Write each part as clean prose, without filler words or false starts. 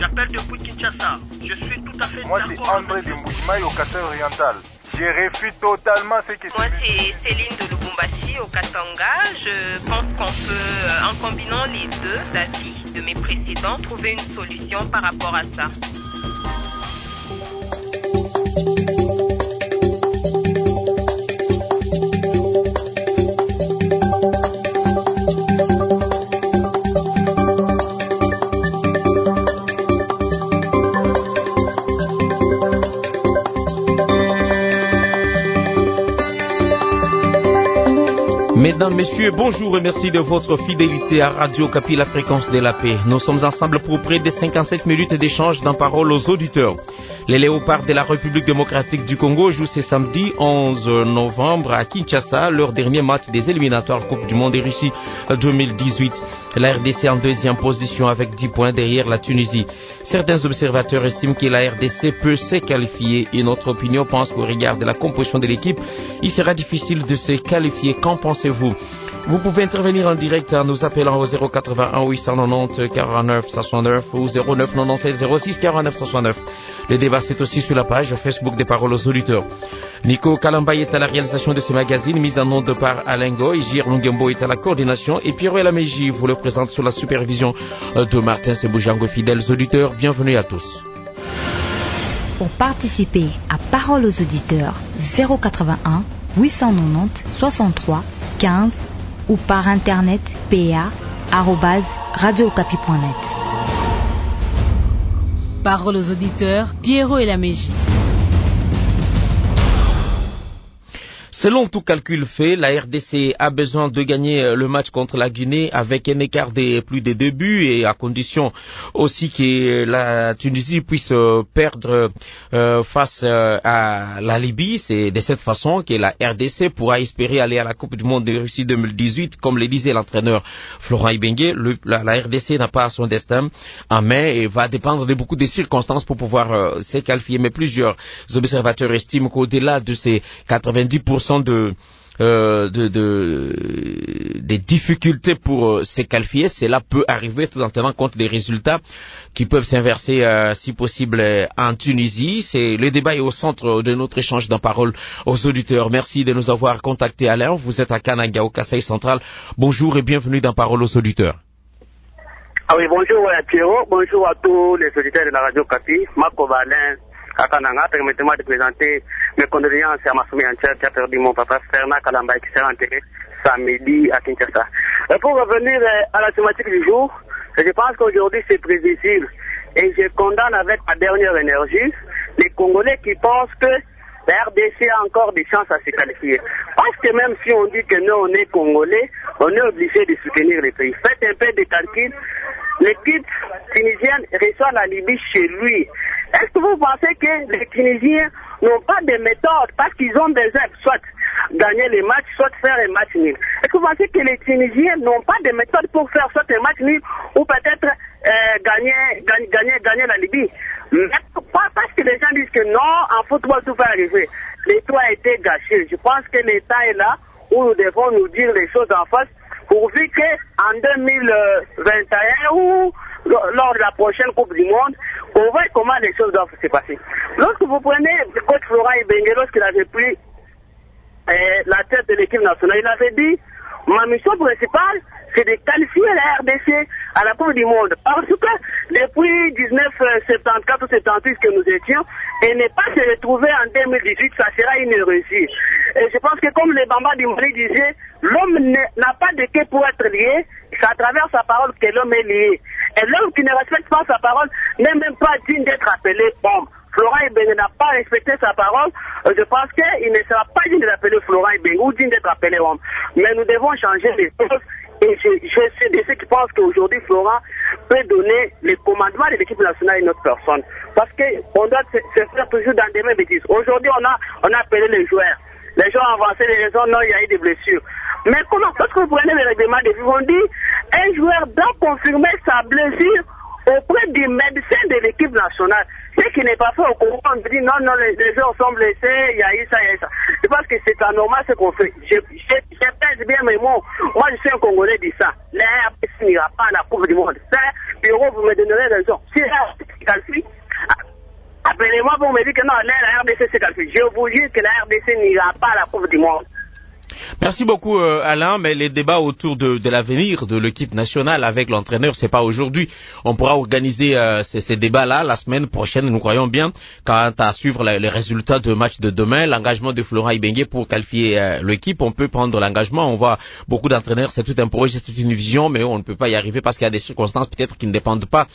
J'appelle depuis Kinshasa. Je suis tout à fait d'accord. Moi, c'est André de Mbujimaï au Kassai oriental. Je réfute totalement ce que tu dis. Moi, c'est Céline de Lubumbashi au Katanga. Je pense qu'on peut, en combinant les deux avis de mes précédents, trouver une solution par rapport à ça. Mesdames, Messieurs, bonjour et merci de votre fidélité à Radio Kapi, la fréquence de la paix. Nous sommes ensemble pour près de 57 minutes d'échange dans parole aux auditeurs. Les Léopards de la République démocratique du Congo jouent ce samedi 11 novembre à Kinshasa leur dernier match des éliminatoires Coupe du Monde et Russie 2018. La RDC en deuxième position avec 10 points derrière la Tunisie. Certains observateurs estiment que la RDC peut se qualifier. Une autre opinion pense qu'au regard de la composition de l'équipe, il sera difficile de se qualifier. Qu'en pensez-vous? Vous pouvez intervenir en direct en nous appelant au 081 890 49 69 ou 09 97 06 49 69. Le débat, c'est aussi sur la page Facebook des Paroles aux auditeurs. Nico Kalamba est à la réalisation de ce magazine, mise en onde par Alain Goy. Gir Lungembo est à la coordination et Pierre Laméji vous le présente sous la supervision de Martin Seboujango. Fidèles auditeurs, bienvenue à tous. Pour participer à Paroles aux auditeurs, 081 890 63 15 ou par internet pa@radiocapi.net. Paroles aux auditeurs, Pierrot et Laméji. Selon tout calcul fait, la RDC a besoin de gagner le match contre la Guinée avec un écart de plus de 2 buts et à condition aussi que la Tunisie puisse perdre face à la Libye. C'est de cette façon que la RDC pourra espérer aller à la Coupe du Monde de Russie 2018. Comme le disait l'entraîneur Florent Ibenge, la RDC n'a pas son destin en main et va dépendre de beaucoup de circonstances pour pouvoir se qualifier. Mais plusieurs observateurs estiment qu'au-delà de ces 90% des difficultés pour se qualifier, cela peut arriver tout en tenant compte des résultats qui peuvent s'inverser si possible en Tunisie. C'est le débat est au centre de notre échange dans parole aux auditeurs. Merci de nous avoir contactés Alain. Vous êtes à Kananga au Kassai central. Bonjour et bienvenue dans parole aux auditeurs. Ah oui, bonjour Pierrot, bonjour à tous les auditeurs de la radio Kapi. Marco Valin à Kananga, permettez-moi de présenter mes condoléances à ma famille entière qui a perdu mon papa Fernand Kalamba qui sera enterré samedi à Kinshasa. Pour revenir à la thématique du jour, je pense qu'aujourd'hui c'est prévisible et je condamne avec ma dernière énergie les Congolais qui pensent que la RDC a encore des chances à se qualifier. Parce que même si on dit que nous on est Congolais, on est obligé de soutenir les pays. Faites un peu de calcul. L'équipe tunisienne reçoit la Libye chez lui. Est-ce que vous pensez que les Tunisiens n'ont pas de méthode parce qu'ils ont besoin soit gagner les matchs, soit faire un match nul? Est-ce que vous pensez que les Tunisiens n'ont pas de méthode pour faire soit un match nul ou peut-être gagner la Libye? Pas parce que les gens disent que non, en football tout va arriver. L'État a été gâché. Je pense que l'État est là où nous devons nous dire les choses en face pourvu qu'en 2021 ou lors de la prochaine Coupe du Monde, on voit comment les choses doivent se passer. Lorsque vous prenez le coach Florent Ibenge, lorsqu'il avait pris la tête de l'équipe nationale, il avait dit ma mission principale, c'est de qualifier la RDC à la Coupe du Monde. Parce que depuis 1974 ou 78 que nous étions, et ne pas se retrouver en 2018, ça sera une réussite. Et je pense que comme le Bamba du Mali disait, l'homme n'a pas de quai pour être lié, c'est à travers sa parole que l'homme est lié. Et l'homme qui ne respecte pas sa parole n'est même pas digne d'être appelé homme. Florent Ibenge n'a pas respecté sa parole, je pense qu'il ne sera pas digne d'appeler Florent Ibenge ou digne d'être appelé homme. Mais nous devons changer les choses. Et je suis de ceux qui pensent qu'aujourd'hui Florent peut donner le commandement de l'équipe nationale à une autre personne. Parce qu'on doit se faire toujours dans des mêmes bêtises. Aujourd'hui, on a appelé les joueurs. Les gens ont avancé les raisons, non, il y a eu des blessures. Mais comment, lorsque vous prenez le règlement de vie, on dit un joueur doit confirmer sa blessure auprès du médecin de l'équipe nationale. Ce qui n'est pas fait au Congo, on dit non, les joueurs sont blessés, il y a eu ça, il y a eu ça. Je pense que c'est anormal ce qu'on fait. Je pèse bien mes mots. Moi, je suis un Congolais de ça. La RDC n'ira pas à la Coupe du Monde. Ça, Pierrot, vous me donnerez raison. Si la RDC se qualifie, appelez-moi pour me dire que non, la RDC se qualifie. Je vous dis que la RDC n'ira pas à la Coupe du Monde. Merci beaucoup Alain, mais les débats autour de l'avenir de l'équipe nationale avec l'entraîneur, c'est pas aujourd'hui. On pourra organiser ces débats-là la semaine prochaine, nous croyons bien, quant à suivre les résultats de match de demain, l'engagement de Florent Ibenge pour qualifier l'équipe. On peut prendre l'engagement, on voit beaucoup d'entraîneurs, c'est tout un projet, c'est toute une vision, mais on ne peut pas y arriver parce qu'il y a des circonstances peut-être qui ne dépendent pas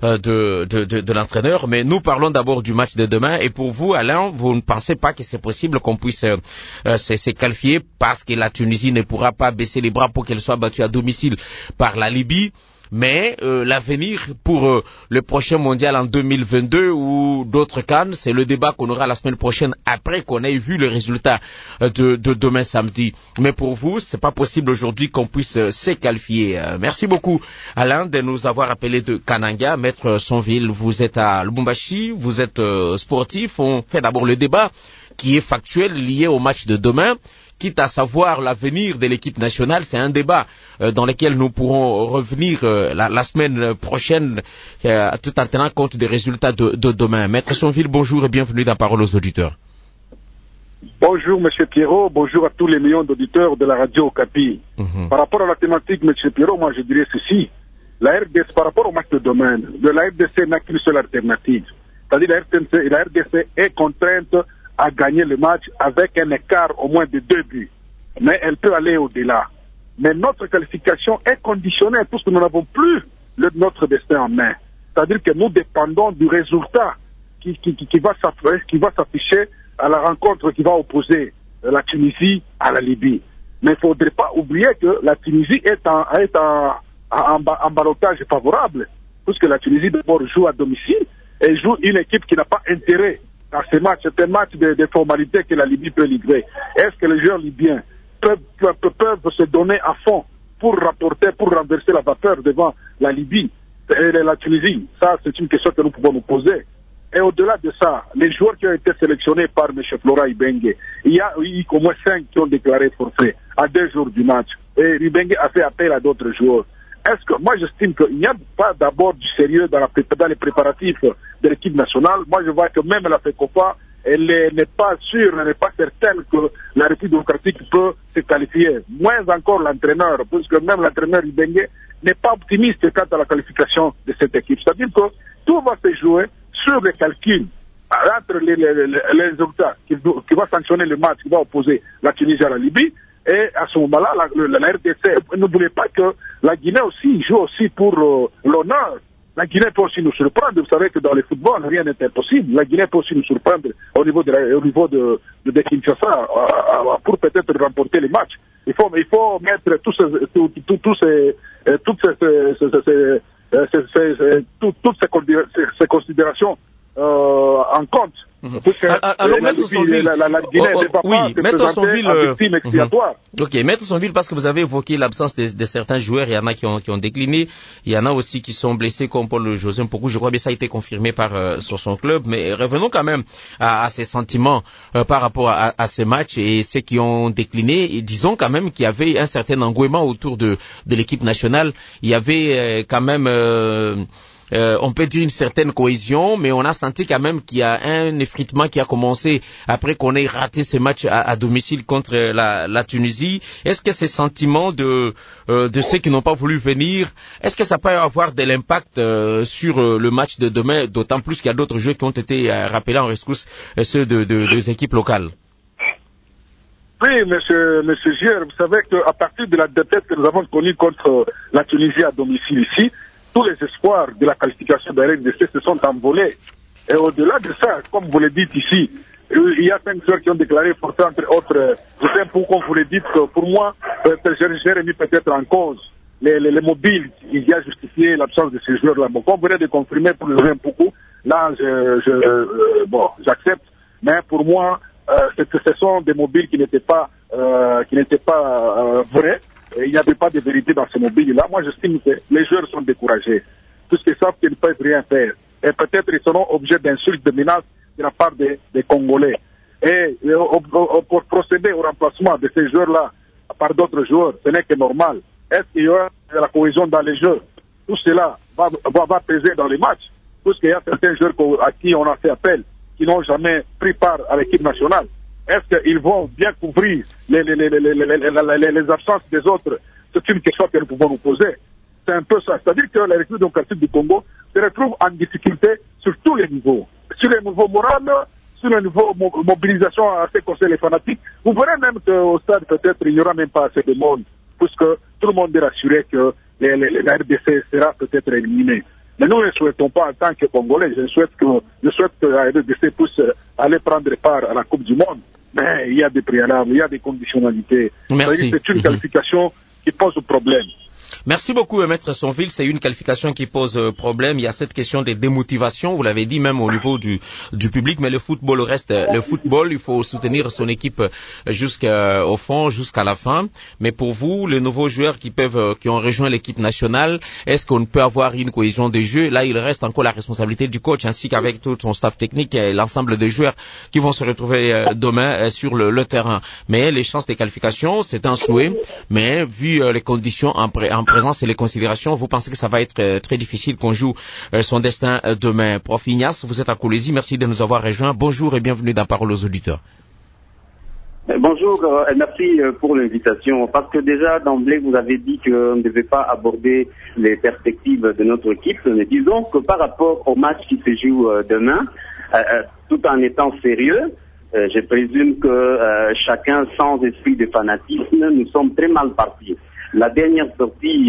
de l'entraîneur. Mais nous parlons d'abord du match de demain, et pour vous Alain, vous ne pensez pas que c'est possible qu'on puisse se qualifier parce que la Tunisie ne pourra pas baisser les bras pour qu'elle soit battue à domicile par la Libye, mais l'avenir pour le prochain mondial en 2022 ou d'autres CAN, c'est le débat qu'on aura la semaine prochaine après qu'on ait vu le résultat de demain samedi. Mais pour vous, c'est pas possible aujourd'hui qu'on puisse se qualifier. Merci beaucoup Alain de nous avoir appelé de Kananga. Maître Sonville, vous êtes à Lubumbashi, vous êtes sportif. On fait d'abord le débat qui est factuel lié au match de demain. Quitte à savoir l'avenir de l'équipe nationale, c'est un débat dans lequel nous pourrons revenir la semaine prochaine, tout en tenant compte des résultats de demain. Maître Sonville, bonjour et bienvenue dans Parole aux auditeurs. Bonjour Monsieur Pierrot, bonjour à tous les millions d'auditeurs de la radio Okapi. Par rapport à la thématique, Monsieur Pierrot, moi je dirais ceci. La RDC, par rapport au match de demain, la RDC n'a qu'une seule alternative. C'est-à-dire la RDC est contrainte à gagner le match avec un écart au moins de 2 buts. Mais elle peut aller au-delà. Mais notre qualification est conditionnée puisque nous n'avons plus notre destin en main. C'est-à-dire que nous dépendons du résultat qui va s'afficher à la rencontre qui va opposer la Tunisie à la Libye. Mais il ne faudrait pas oublier que la Tunisie est en ballottage favorable, puisque la Tunisie d'abord joue à domicile et joue une équipe qui n'a pas intérêt à ces matchs. C'est un match de formalités que la Libye peut livrer. Est-ce que les joueurs libyens peuvent se donner à fond pour renverser la vapeur devant la Libye et la Tunisie? Ça, c'est une question que nous pouvons nous poser. Et au-delà de ça, les joueurs qui ont été sélectionnés par M. Florent Ibenge, il y a eu au moins 5 qui ont déclaré forfait à 2 jours du match. Et Ibenge a fait appel à d'autres joueurs. Est-ce que moi j'estime qu'il n'y a pas d'abord du sérieux dans les préparatifs de l'équipe nationale? Moi je vois que même la FECOFA, elle n'est pas sûre, elle n'est pas certaine que la République démocratique peut se qualifier. Moins encore l'entraîneur, puisque même l'entraîneur Ibenge n'est pas optimiste quant à la qualification de cette équipe. C'est-à-dire que tout va se jouer sur les calculs entre les résultats qui va sanctionner le match qui va opposer la Tunisie à la Libye. Et à ce moment-là, la RDC, n'oubliez pas que la Guinée aussi joue aussi pour l'honneur. La Guinée peut aussi nous surprendre. Vous savez que dans le football, rien n'est impossible. La Guinée peut aussi nous surprendre au niveau de Kinshasa pour peut-être remporter les matchs. Il faut mettre toutes ces considérations en compte. Alors, Maître Sonville, Maître Sonville, ok, Maître Sonville, parce que vous avez évoqué l'absence de certains joueurs, il y en a qui ont décliné, il y en a aussi qui sont blessés comme Paul José Mpoku, je crois bien ça a été confirmé sur son club, mais revenons quand même à ses sentiments par rapport à ces matchs et ceux qui ont décliné, et disons quand même qu'il y avait un certain engouement autour de l'équipe nationale, il y avait quand même on peut dire une certaine cohésion, mais on a senti quand même qu'il y a un effritement qui a commencé après qu'on ait raté ce match à domicile contre la Tunisie. Est-ce que ces sentiments de ceux qui n'ont pas voulu venir, est-ce que ça peut avoir de l'impact sur le match de demain, d'autant plus qu'il y a d'autres jeux qui ont été rappelés en rescousse, ceux des équipes locales? Oui, monsieur Gier, vous savez qu'à partir de la défaite que nous avons connue contre la Tunisie à domicile ici, tous les espoirs de la qualification de la RDC se sont envolés. Et au-delà de ça, comme vous le dites ici, il y a 5 joueurs qui ont déclaré forfait, entre autres, je sais pourquoi vous le dites, pour moi, j'ai remis peut-être en cause les mobiles qui a justifié l'absence de ces joueurs-là. Bon, comme vous venez de confirmer pour le beaucoup, là, j'accepte, mais pour moi, ce sont des mobiles qui n'étaient pas vrais. Il n'y avait pas de vérité dans ce mobile-là. Moi, j'estime que les joueurs sont découragés, puisqu'ils savent qu'ils ne peuvent rien faire. Et peut-être ils seront objets d'insultes, de menaces de la part des Congolais. Et pour procéder au remplacement de ces joueurs-là par d'autres joueurs, ce n'est que normal. Est-ce qu'il y aura de la cohésion dans les jeux? Tout cela va peser dans les matchs, puisqu'il y a certains joueurs à qui on a fait appel, qui n'ont jamais pris part à l'équipe nationale. Est-ce qu'ils vont bien couvrir les absences des autres? C'est une question que nous pouvons nous poser. C'est un peu ça. C'est-à-dire que la République démocratique du Congo se retrouve en difficulté sur tous les niveaux. Sur le niveau moral, sur le niveau mobilisation à ce concerne les fanatiques. Vous verrez même qu'au stade, peut-être, il n'y aura même pas assez de monde, puisque tout le monde est rassuré que la RDC sera peut-être éliminée. Mais nous ne souhaitons pas, en tant que Congolais, je souhaite que la RDC puisse aller prendre part à la Coupe du Monde. Mais il y a des préalables, il y a des conditionnalités. Merci. C'est une qualification qui pose problème. Merci beaucoup, Maître Sonville. C'est une qualification qui pose problème. Il y a cette question des démotivations, vous l'avez dit, même au niveau du public, mais le football reste le football. Il faut soutenir son équipe jusqu'au fond, jusqu'à la fin. Mais pour vous, les nouveaux joueurs qui ont rejoint l'équipe nationale, est-ce qu'on peut avoir une cohésion de jeu? Là, il reste encore la responsabilité du coach, ainsi qu'avec tout son staff technique et l'ensemble des joueurs qui vont se retrouver demain sur le terrain. Mais les chances des qualifications, c'est un souhait. Mais vu les conditions en présence et les considérations, vous pensez que ça va être très difficile qu'on joue son destin demain. Prof Ignace, vous êtes à Kolwezi, merci de nous avoir rejoints. Bonjour et bienvenue dans Parole aux auditeurs. Bonjour et merci pour l'invitation. Parce que déjà d'emblée vous avez dit qu'on ne devait pas aborder les perspectives de notre équipe. Mais disons que par rapport au match qui se joue demain, tout en étant sérieux, je présume que chacun sans esprit de fanatisme, nous sommes très mal partis. La dernière sortie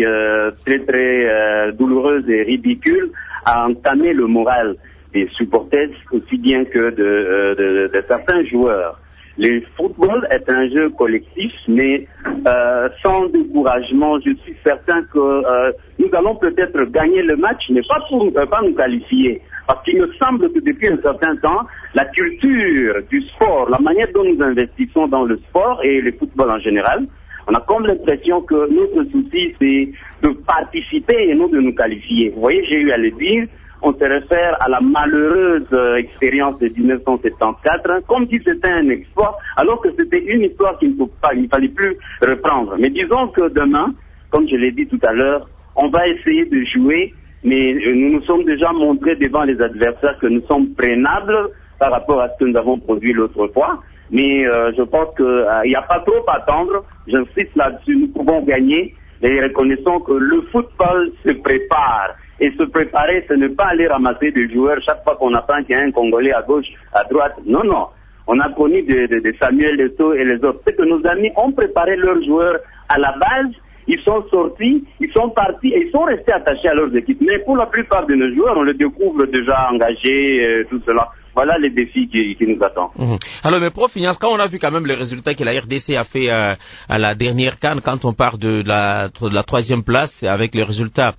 très douloureuse et ridicule a entamé le moral des supporters aussi bien que de certains joueurs. Le football est un jeu collectif, mais sans découragement, je suis certain que nous allons peut-être gagner le match, mais pas pour pas nous qualifier. Parce qu'il me semble que depuis un certain temps, la culture du sport, la manière dont nous investissons dans le sport et le football en général, on a comme l'impression que notre souci, c'est de participer et non de nous qualifier. Vous voyez, j'ai eu à le dire, on se réfère à la malheureuse expérience de 1974, comme si c'était un exploit, alors que c'était une histoire qu'il ne fallait plus reprendre. Mais disons que demain, comme je l'ai dit tout à l'heure, on va essayer de jouer, mais nous nous sommes déjà montrés devant les adversaires que nous sommes prenables par rapport à ce que nous avons produit l'autre fois. Mais je pense qu'il n'y a pas trop à attendre. J'insiste là-dessus, nous pouvons gagner. Et reconnaissons que le football se prépare. Et se préparer, ce n'est pas aller ramasser des joueurs chaque fois qu'on apprend qu'il y a un Congolais à gauche, à droite. Non, non. On a connu de Samuel Eto'o et les autres. C'est que nos amis ont préparé leurs joueurs à la base. Ils sont sortis, ils sont partis et ils sont restés attachés à leurs équipes. Mais pour la plupart de nos joueurs, on les découvre déjà engagés, tout cela. Voilà les défis qui nous attendent. Alors, mais Prof Ignace, quand on a vu quand même les résultats que la RDC a fait à la dernière CAN, quand on part de la troisième place avec les résultats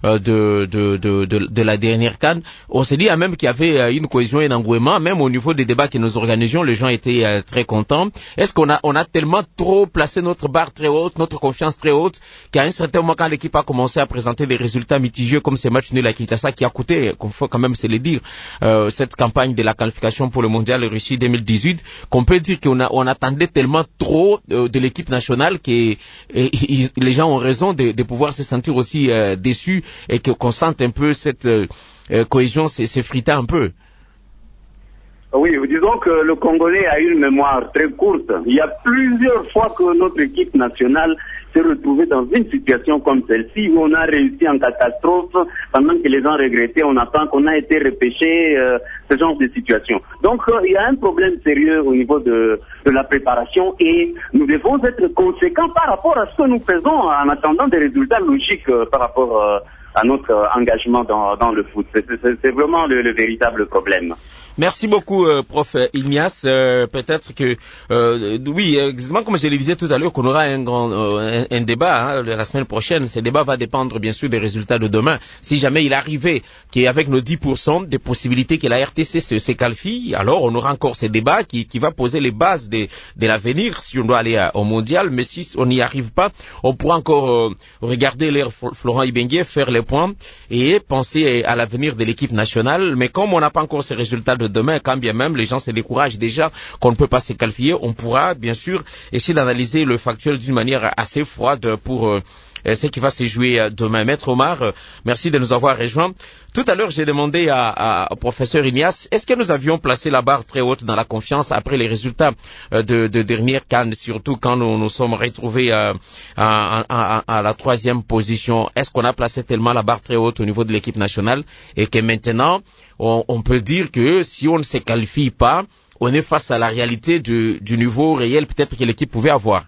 de la dernière CAN, on s'est dit même qu'il y avait une cohésion et un engouement, même au niveau des débats que nous organisions, les gens étaient très contents. Est-ce qu'on a tellement trop placé notre barre très haute, notre confiance très haute, qu'à un certain moment, quand l'équipe a commencé à présenter des résultats mitigés comme ces matchs nuls à Kinshasa, qui a coûté, qu'on faut quand même se le dire, cette campagne de la qualification pour le mondial Russie 2018, qu'on peut dire qu'on attendait tellement trop de l'équipe nationale que les gens ont raison de pouvoir se sentir aussi déçus et qu'on sente un peu cette cohésion s'effriter un peu. Oui, disons que le Congolais a une mémoire très courte. Il y a plusieurs fois que notre équipe nationale s'est retrouvée dans une situation comme celle-ci où on a réussi en catastrophe pendant que les gens regrettaient, on apprend qu'on a été repêché, ce genre de situation. Donc il y a un problème sérieux au niveau de la préparation et nous devons être conséquents par rapport à ce que nous faisons en attendant des résultats logiques par rapport à notre engagement dans le foot. C'est vraiment le véritable problème. Merci beaucoup, Prof Ignace. Peut-être que, oui, exactement comme je le disais tout à l'heure, qu'on aura un débat la semaine prochaine. Ce débat va dépendre, bien sûr, des résultats de demain. Si jamais il arrivait qu'avec nos 10% des possibilités que la RTC se qualifie, alors on aura encore ce débat qui va poser les bases de l'avenir si on doit aller au mondial. Mais si on n'y arrive pas, on pourra encore regarder l'ère Florent Ibenge, faire les points et penser à l'avenir de l'équipe nationale. Mais comme on n'a pas encore ces résultats de demain, quand bien même les gens se découragent déjà qu'on ne peut pas se qualifier, on pourra bien sûr essayer d'analyser le factuel d'une manière assez froide pour ce qui va se jouer demain. Maître Omar, merci de nous avoir rejoints. Tout à l'heure, j'ai demandé au professeur Ignace, est-ce que nous avions placé la barre très haute dans la confiance après les résultats de dernière CAN, surtout quand nous sommes retrouvés à la 3e position. Est-ce qu'on a placé tellement la barre très haute au niveau de l'équipe nationale et que maintenant, on peut dire que si on ne se qualifie pas, on est face à la réalité du niveau réel peut-être que l'équipe pouvait avoir?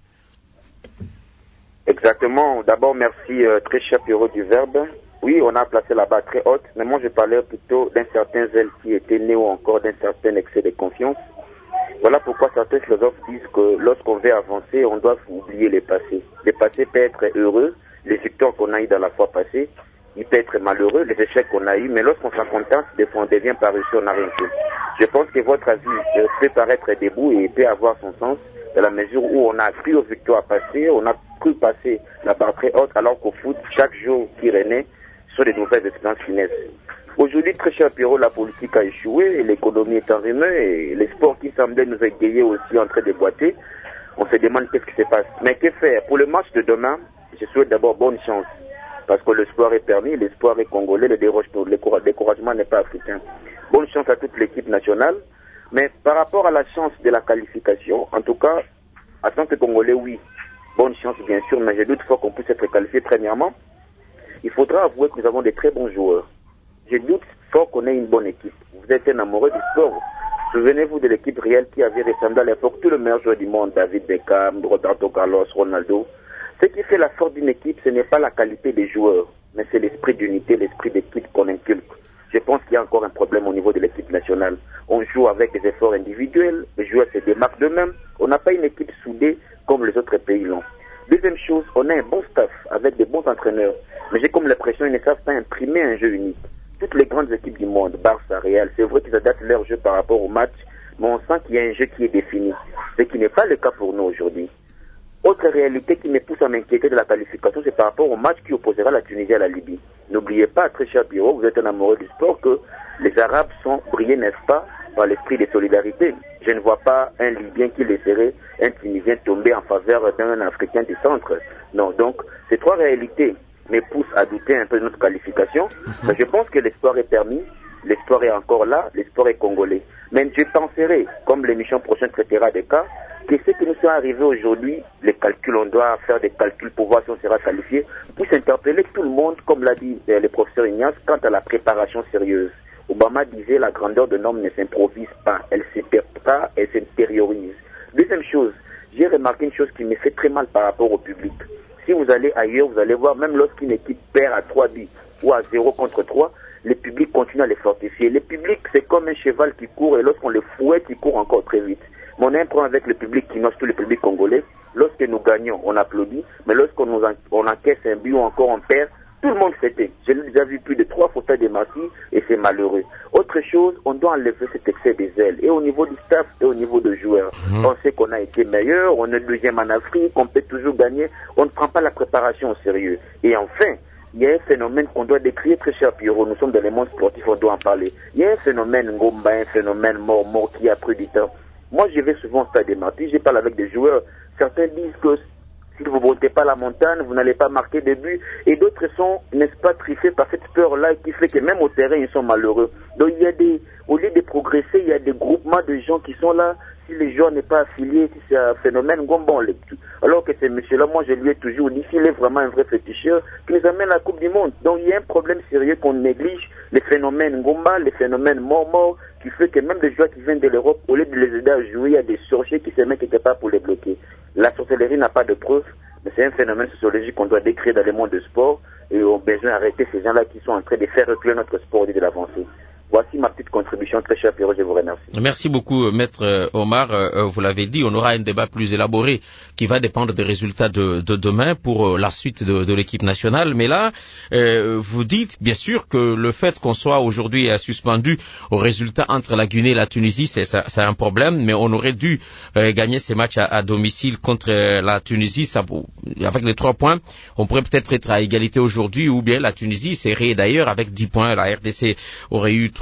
Exactement. D'abord, merci très cher Pierrot du Verbe. Oui, on a placé la barre très haute, mais moi je parlais plutôt d'un certain zèle qui était né ou encore d'un certain excès de confiance. Voilà pourquoi certains philosophes disent que lorsqu'on veut avancer, on doit oublier les passés. Les passés peuvent être heureux, les victoires qu'on a eues dans la fois passée, il peut être malheureux, les échecs qu'on a eus, mais lorsqu'on s'en contente, des fois on devient paresseux, on n'a rien fait. Je pense que votre avis peut paraître debout et peut avoir son sens, dans la mesure où on a cru aux victoires passées, on a cru passer la barre très haute, alors qu'au foot, chaque jour qui renaît, sont des nouvelles expériences finesses. Aujourd'hui, très cher Pierrot, la politique a échoué, et l'économie est en rumeur, et les sports qui semblaient nous égayer aussi en train de boiter. On se demande qu'est-ce qui se passe. Mais que faire? Pour le match de demain, je souhaite d'abord bonne chance. Parce que l'espoir est permis, l'espoir est congolais, le découragement n'est pas africain. Bonne chance à toute l'équipe nationale. Mais par rapport à la chance de la qualification, en tout cas, en tant que Congolais, oui, bonne chance bien sûr, mais je doute fort qu'on puisse être qualifié premièrement. Il faudra avouer que nous avons des très bons joueurs. Je doute fort qu'on ait une bonne équipe. Vous êtes un amoureux du sport. Souvenez-vous de l'équipe réelle qui avait ressemblé à l'époque tout le meilleur joueur du monde, David Beckham, Roberto Carlos, Ronaldo. Ce qui fait la force d'une équipe, ce n'est pas la qualité des joueurs, mais c'est l'esprit d'unité, l'esprit d'équipe qu'on inculque. Je pense qu'il y a encore un problème au niveau de l'équipe nationale. On joue avec des efforts individuels, les joueurs se démarquent d'eux-mêmes. On n'a pas une équipe soudée comme les autres pays l'ont. Deuxième chose, on a un bon staff avec des bons entraîneurs. Mais j'ai comme l'impression qu'ils ne savent pas imprimer un jeu unique. Toutes les grandes équipes du monde, Barça, Real, c'est vrai qu'ils adaptent leur jeu par rapport au match, mais on sent qu'il y a un jeu qui est défini. Ce qui n'est pas le cas pour nous aujourd'hui. Autre réalité qui me pousse à m'inquiéter de la qualification, c'est par rapport au match qui opposera la Tunisie à la Libye. N'oubliez pas, très cher Pierrot, vous êtes un amoureux du sport, que les Arabes sont brillés, n'est-ce pas, par l'esprit de solidarité. Je ne vois pas un Libyen qui laisserait un Tunisien tomber en faveur d'un Africain du centre. Non, donc ces trois réalités me poussent à douter un peu de notre qualification, mais je pense que l'espoir est permis, l'espoir est encore là, l'espoir est congolais. Mais je penserai, comme l'émission prochaine traitera des cas, que ce qui nous sont arrivés aujourd'hui, les calculs, on doit faire des calculs pour voir si on sera qualifié, puisse interpeller tout le monde, comme l'a dit le professeur Ignace, quant à la préparation sérieuse. Obama disait la grandeur de l'homme ne s'improvise pas, elle se prépare, elle s'intériorise. Deuxième chose, j'ai remarqué une chose qui me fait très mal par rapport au public. Si vous allez ailleurs, vous allez voir, même lorsqu'une équipe perd à 3 buts ou à 0 contre 3, le public continue à les fortifier. Le public, c'est comme un cheval qui court et lorsqu'on le fouette, il court encore très vite. Mais on a un problème avec le public qui noce tout le public congolais. Lorsque nous gagnons, on applaudit, mais lorsqu'on on encaisse un but ou encore on perd, tout le monde fêtait. J'ai déjà vu plus de 3 fauteuils de marquis et c'est malheureux. Autre chose, on doit enlever cet excès des ailes. Et au niveau du staff et au niveau des joueurs. On sait qu'on a été meilleur, on est deuxième en Afrique, on peut toujours gagner. On ne prend pas la préparation au sérieux. Et enfin, il y a un phénomène qu'on doit décrire, très cher Pierrot. Nous sommes dans le monde sportif, on doit en parler. Il y a un phénomène Ngomba, un phénomène mort qui a pris du temps. Moi, je vais souvent au stade des Martyrs, je parle avec des joueurs. Certains disent que si vous ne montez pas la montagne, vous n'allez pas marquer de but. Et d'autres sont, n'est-ce pas, triffés par cette peur-là qui fait que même au terrain, ils sont malheureux. Donc, il y a au lieu de progresser, il y a des groupements de gens qui sont là. Si les joueurs n'est pas affilié, si c'est un phénomène Gombon, alors que ce monsieur-là, moi, je lui ai toujours dit, s'il est vraiment un vrai féticheur, qui nous amène à la Coupe du Monde. Donc, il y a un problème sérieux qu'on néglige, les phénomènes Ngomba, les phénomènes mort, qui fait que même les joueurs qui viennent de l'Europe, au lieu de les aider à jouer, il y a des sorciers qui se mettent quelque part pour les bloquer. La sorcellerie n'a pas de preuve, mais c'est un phénomène sociologique qu'on doit décrire dans le monde du sport, et on a besoin d'arrêter ces gens-là qui sont en train de faire reculer notre sport au lieu de l'avancer. Voici ma petite contribution, très cher Pierrot, je vous remercie. Merci beaucoup, Maître Omar. Vous l'avez dit, on aura un débat plus élaboré qui va dépendre des résultats de demain pour la suite de l'équipe nationale. Mais là, vous dites bien sûr que le fait qu'on soit aujourd'hui suspendu au résultat entre la Guinée et la Tunisie, c'est un problème, mais on aurait dû gagner ces matchs à domicile contre la Tunisie. Avec les 3 points, on pourrait peut-être être à égalité aujourd'hui, ou bien la Tunisie serait d'ailleurs avec 10 points. La RDC aurait eu 3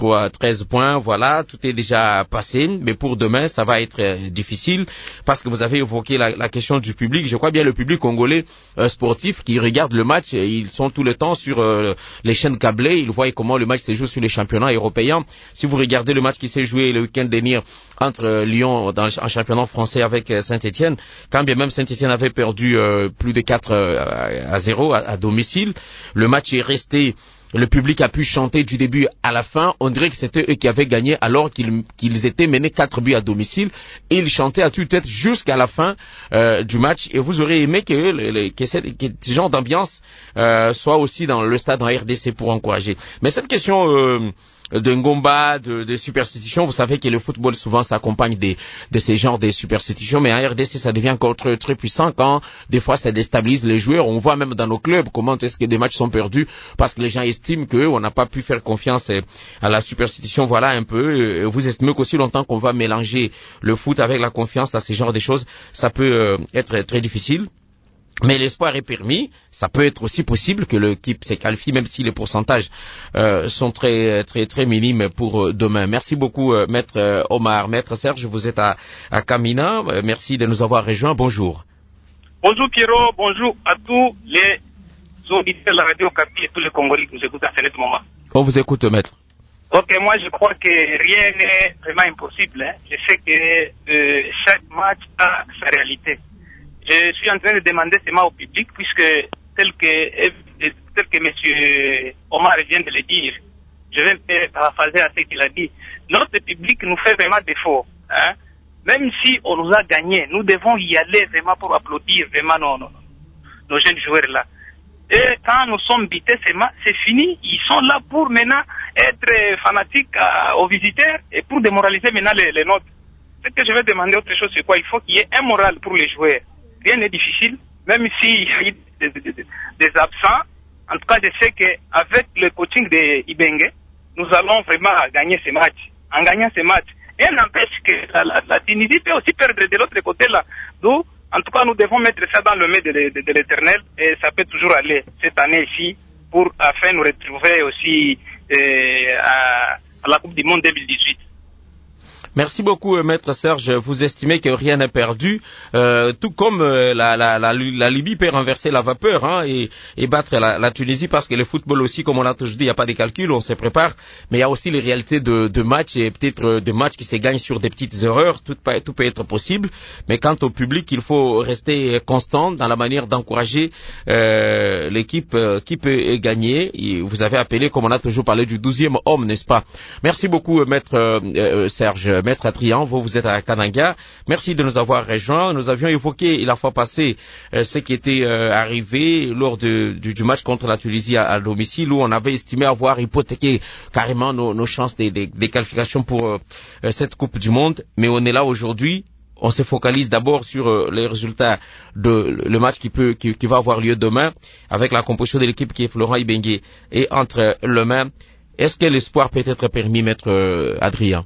13 points, voilà, tout est déjà passé. Mais pour demain, ça va être difficile parce que vous avez évoqué la question du public. Je crois bien le public congolais sportif qui regarde le match, ils sont tout le temps sur les chaînes câblées, ils voient comment le match se joue sur les championnats européens. Si vous regardez le match qui s'est joué le week-end dernier entre Lyon en championnat français avec Saint-Etienne, quand bien même Saint-Etienne avait perdu plus de 4-0 à domicile, le match est resté. Le public a pu chanter du début à la fin. On dirait que c'était eux qui avaient gagné alors qu'ils étaient menés 4 buts à domicile. Et ils chantaient à tue-tête jusqu'à la fin du match. Et vous aurez aimé que ce genre d'ambiance soit aussi dans le stade en RDC pour encourager. Mais cette question de Ngomba, de superstitions, vous savez que le football souvent s'accompagne de ces genres de superstitions, mais en RDC ça devient encore très, très puissant quand des fois ça déstabilise les joueurs. On voit même dans nos clubs comment est-ce que des matchs sont perdus parce que les gens estiment qu'on n'a pas pu faire confiance à la superstition. Voilà un peu. Vous estimez qu'aussi longtemps qu'on va mélanger le foot avec la confiance à ces genres de choses, ça peut être très difficile. Mais l'espoir est permis. Ça peut être aussi possible que l'équipe se qualifie, même si les pourcentages sont très très très minimes pour demain. Merci beaucoup, Maître Omar. Maître Serge, vous êtes à Kamina. Merci de nous avoir rejoints. Bonjour. Bonjour Pierrot, bonjour à tous les auditeurs de la radio Okapi et tous les Congolais qui nous écoutent à ce moment. On vous écoute, Maître. Ok, moi je crois que rien n'est vraiment impossible. Je sais que chaque match a sa réalité. Je suis en train de demander seulement au public, puisque tel que M. Omar vient de le dire, je vais me paraphraser à ce qu'il a dit. Notre public nous fait vraiment défaut. Hein? Même si on nous a gagné, nous devons y aller vraiment pour applaudir vraiment nos jeunes joueurs là. Et quand nous sommes bités, c'est fini. Ils sont là pour maintenant être fanatiques aux visiteurs et pour démoraliser maintenant les nôtres. Ce que je vais demander autre chose, c'est quoi? Il faut qu'il y ait un moral pour les joueurs. Rien n'est difficile, même s'il y a eu des absents. En tout cas, je sais qu'avec le coaching de Ibenge, nous allons vraiment gagner ces matchs. En gagnant ces matchs, et n'empêche que la Tunisie peut aussi perdre de l'autre côté là. D'où, en tout cas, nous devons mettre ça dans le main de l'éternel et ça peut toujours aller cette année ici pour afin nous retrouver aussi à la Coupe du Monde 2018. Merci beaucoup, Maître Serge. Vous estimez que rien n'est perdu, tout comme la Libye peut renverser la vapeur et battre la Tunisie, parce que le football aussi, comme on l'a toujours dit, il n'y a pas de calcul, on se prépare, mais il y a aussi les réalités de matchs et peut-être de matchs qui se gagnent sur des petites erreurs. Tout peut être possible, mais quant au public, il faut rester constant dans la manière d'encourager l'équipe qui peut gagner. Et vous avez appelé, comme on a toujours parlé, du 12e homme, n'est-ce pas? Merci beaucoup, Maître Serge. Maître Adrien, vous êtes à Kananga. Merci de nous avoir rejoints. Nous avions évoqué la fois passée ce qui était arrivé lors du match contre la Tunisie à domicile, où on avait estimé avoir hypothéqué carrément nos chances des qualifications pour cette Coupe du Monde. Mais on est là aujourd'hui. On se focalise d'abord sur les résultats de le match qui va avoir lieu demain, avec la composition de l'équipe qui est Florent Ibenge et entre le main. Est-ce que l'espoir peut être permis, Maître Adrien?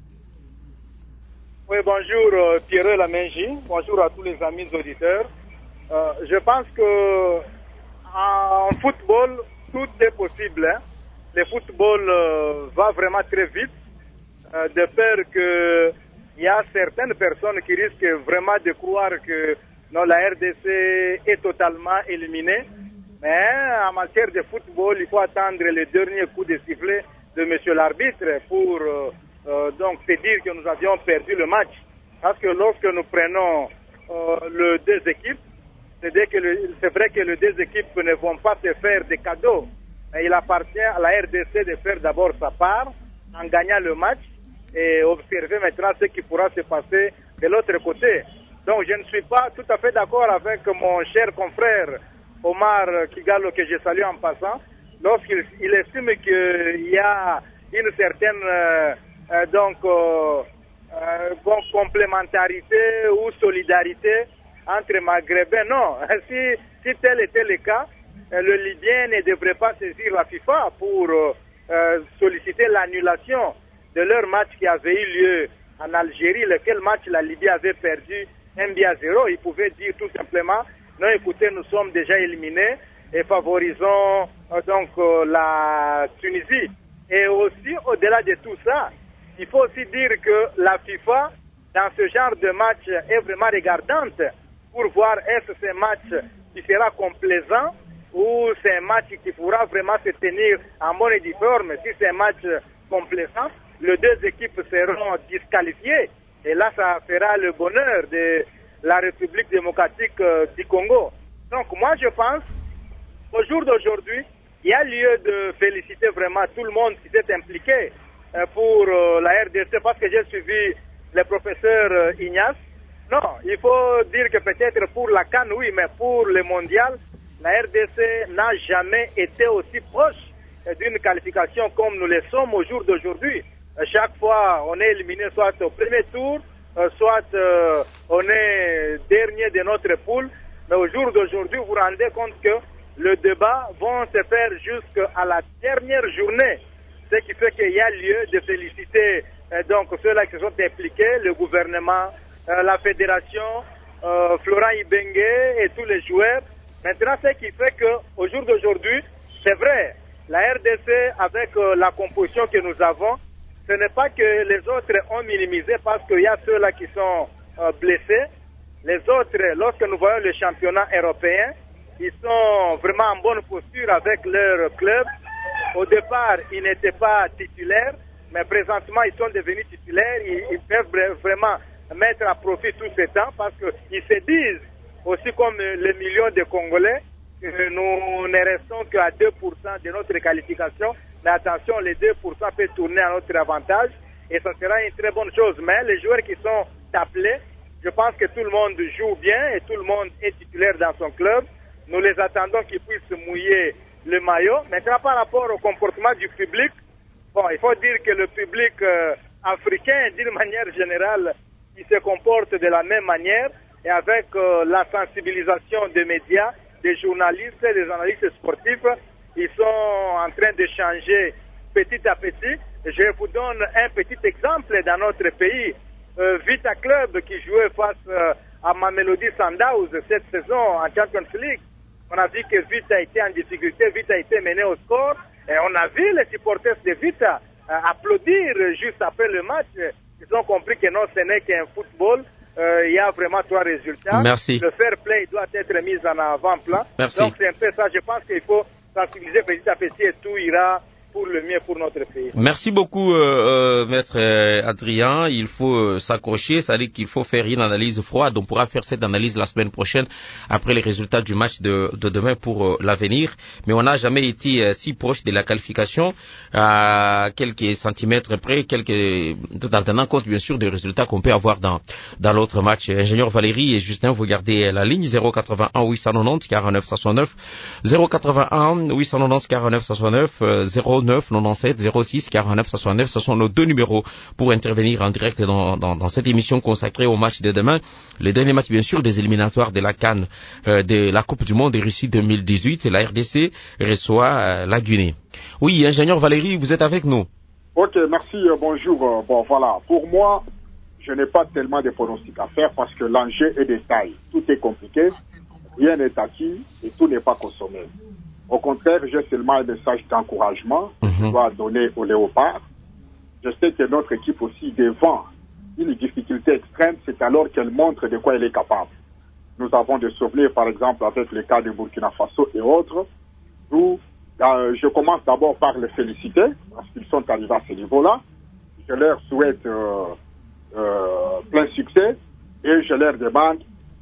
Oui, bonjour Pierre Lamenji, bonjour à tous les amis auditeurs. Je pense que en football, tout est possible. Hein. Le football va vraiment très vite, de peur que il y a certaines personnes qui risquent vraiment de croire que non, la RDC est totalement éliminée. Mais en matière de football, il faut attendre le dernier coup de sifflet de monsieur l'arbitre pour donc c'est dire que nous avions perdu le match. Parce que lorsque nous prenons les deux équipes, c'est vrai que les deux équipes ne vont pas se faire des cadeaux. Mais il appartient à la RDC de faire d'abord sa part en gagnant le match et observer maintenant ce qui pourra se passer de l'autre côté. Donc je ne suis pas tout à fait d'accord avec mon cher confrère Omar Kigalo, que je salue en passant, lorsqu'il estime qu'il y a une certaine complémentarité ou solidarité entre Maghrébins. Non, si tel était le cas, le Libyen ne devrait pas saisir la FIFA pour solliciter l'annulation de leur match qui avait eu lieu en Algérie, lequel match la Libye avait perdu 1-0. Ils pouvaient dire tout simplement, non écoutez, nous sommes déjà éliminés et favorisons la Tunisie. Et aussi, au-delà de tout ça, il faut aussi dire que la FIFA, dans ce genre de match, est vraiment regardante pour voir est-ce que c'est un match qui sera complaisant ou c'est un match qui pourra vraiment se tenir en bonne et due forme. Si c'est un match complaisant, les deux équipes seront disqualifiées. Et là, ça fera le bonheur de la République démocratique du Congo. Donc moi, je pense, au jour d'aujourd'hui, il y a lieu de féliciter vraiment tout le monde qui s'est impliqué pour la RDC, parce que j'ai suivi le professeur Ignace. Non, il faut dire que peut-être pour la CAN, oui, mais pour le mondial, la RDC n'a jamais été aussi proche d'une qualification comme nous le sommes au jour d'aujourd'hui. Chaque fois, on est éliminé soit au premier tour, soit on est dernier de notre poule. Mais au jour d'aujourd'hui, vous vous rendez compte que le débat va se faire jusqu'à la dernière journée. Ce qui fait qu'il y a lieu de féliciter donc ceux-là qui sont impliqués, le gouvernement, la fédération, Florent Ibenge et tous les joueurs. Maintenant, ce qui fait qu'au jour d'aujourd'hui, c'est vrai, la RDC, avec la composition que nous avons, ce n'est pas que les autres ont minimisé parce qu'il y a ceux-là qui sont blessés. Les autres, lorsque nous voyons le championnat européen, ils sont vraiment en bonne posture avec leur club. Au départ, ils n'étaient pas titulaires, mais présentement, ils sont devenus titulaires. Ils peuvent vraiment mettre à profit tout ce temps parce qu'ils se disent, aussi comme les millions de Congolais, que nous ne restons qu'à 2% de notre qualification. Mais attention, les 2% peuvent tourner à notre avantage et ça sera une très bonne chose. Mais les joueurs qui sont appelés, je pense que tout le monde joue bien et tout le monde est titulaire dans son club. Nous les attendons qu'ils puissent mouiller le maillot. Maintenant, par rapport au comportement du public, bon, il faut dire que le public africain, d'une manière générale, il se comporte de la même manière et avec la sensibilisation des médias, des journalistes, des analystes sportifs, ils sont en train de changer petit à petit. Je vous donne un petit exemple dans notre pays. Vita Club qui jouait face à Mamelodi Sundowns cette saison en Champions League. On a vu que Vita était en difficulté, Vita était mené au score et on a vu les supporters de Vita applaudir juste après le match. Ils ont compris que non, ce n'est qu'un football. Il y a vraiment 3 résultats. Merci. Le fair play doit être mis en avant-plan. Merci. Donc c'est un peu ça. Je pense qu'il faut sensibiliser petit à petit et tout ira pour le mieux pour notre pays. Merci beaucoup, maître Adrien. Il faut s'accrocher, c'est-à-dire qu'il faut faire une analyse froide. On pourra faire cette analyse la semaine prochaine après les résultats du match de demain pour l'avenir. Mais on n'a jamais été si proche de la qualification à quelques centimètres près, tout en tenant compte bien sûr des résultats qu'on peut avoir dans l'autre match. Ingénieur Valérie et Justin, vous gardez la ligne 081 890 49 69, 081 890 49 69, 09 97 06 49 69. Ce sont nos 2 numéros pour intervenir en direct dans cette émission consacrée au match de demain. Les derniers matchs, bien sûr, des éliminatoires de la CAN, de la Coupe du Monde de Russie 2018. La RDC reçoit la Guinée. Oui, ingénieur Valérie, vous êtes avec nous. Ok, merci, bonjour. Bon, voilà. Pour moi, je n'ai pas tellement de pronostics à faire parce que l'enjeu est de taille. Tout est compliqué, rien n'est acquis et tout n'est pas consommé. Au contraire, j'ai seulement un message d'encouragement que je dois donner aux Léopards. Je sais que notre équipe aussi, devant une difficulté extrême, c'est alors qu'elle montre de quoi elle est capable. Nous avons des souvenirs, par exemple, avec les cas de Burkina Faso et autres, où je commence d'abord par les féliciter, parce qu'ils sont arrivés à ce niveau-là. Je leur souhaite plein succès, et je leur demande,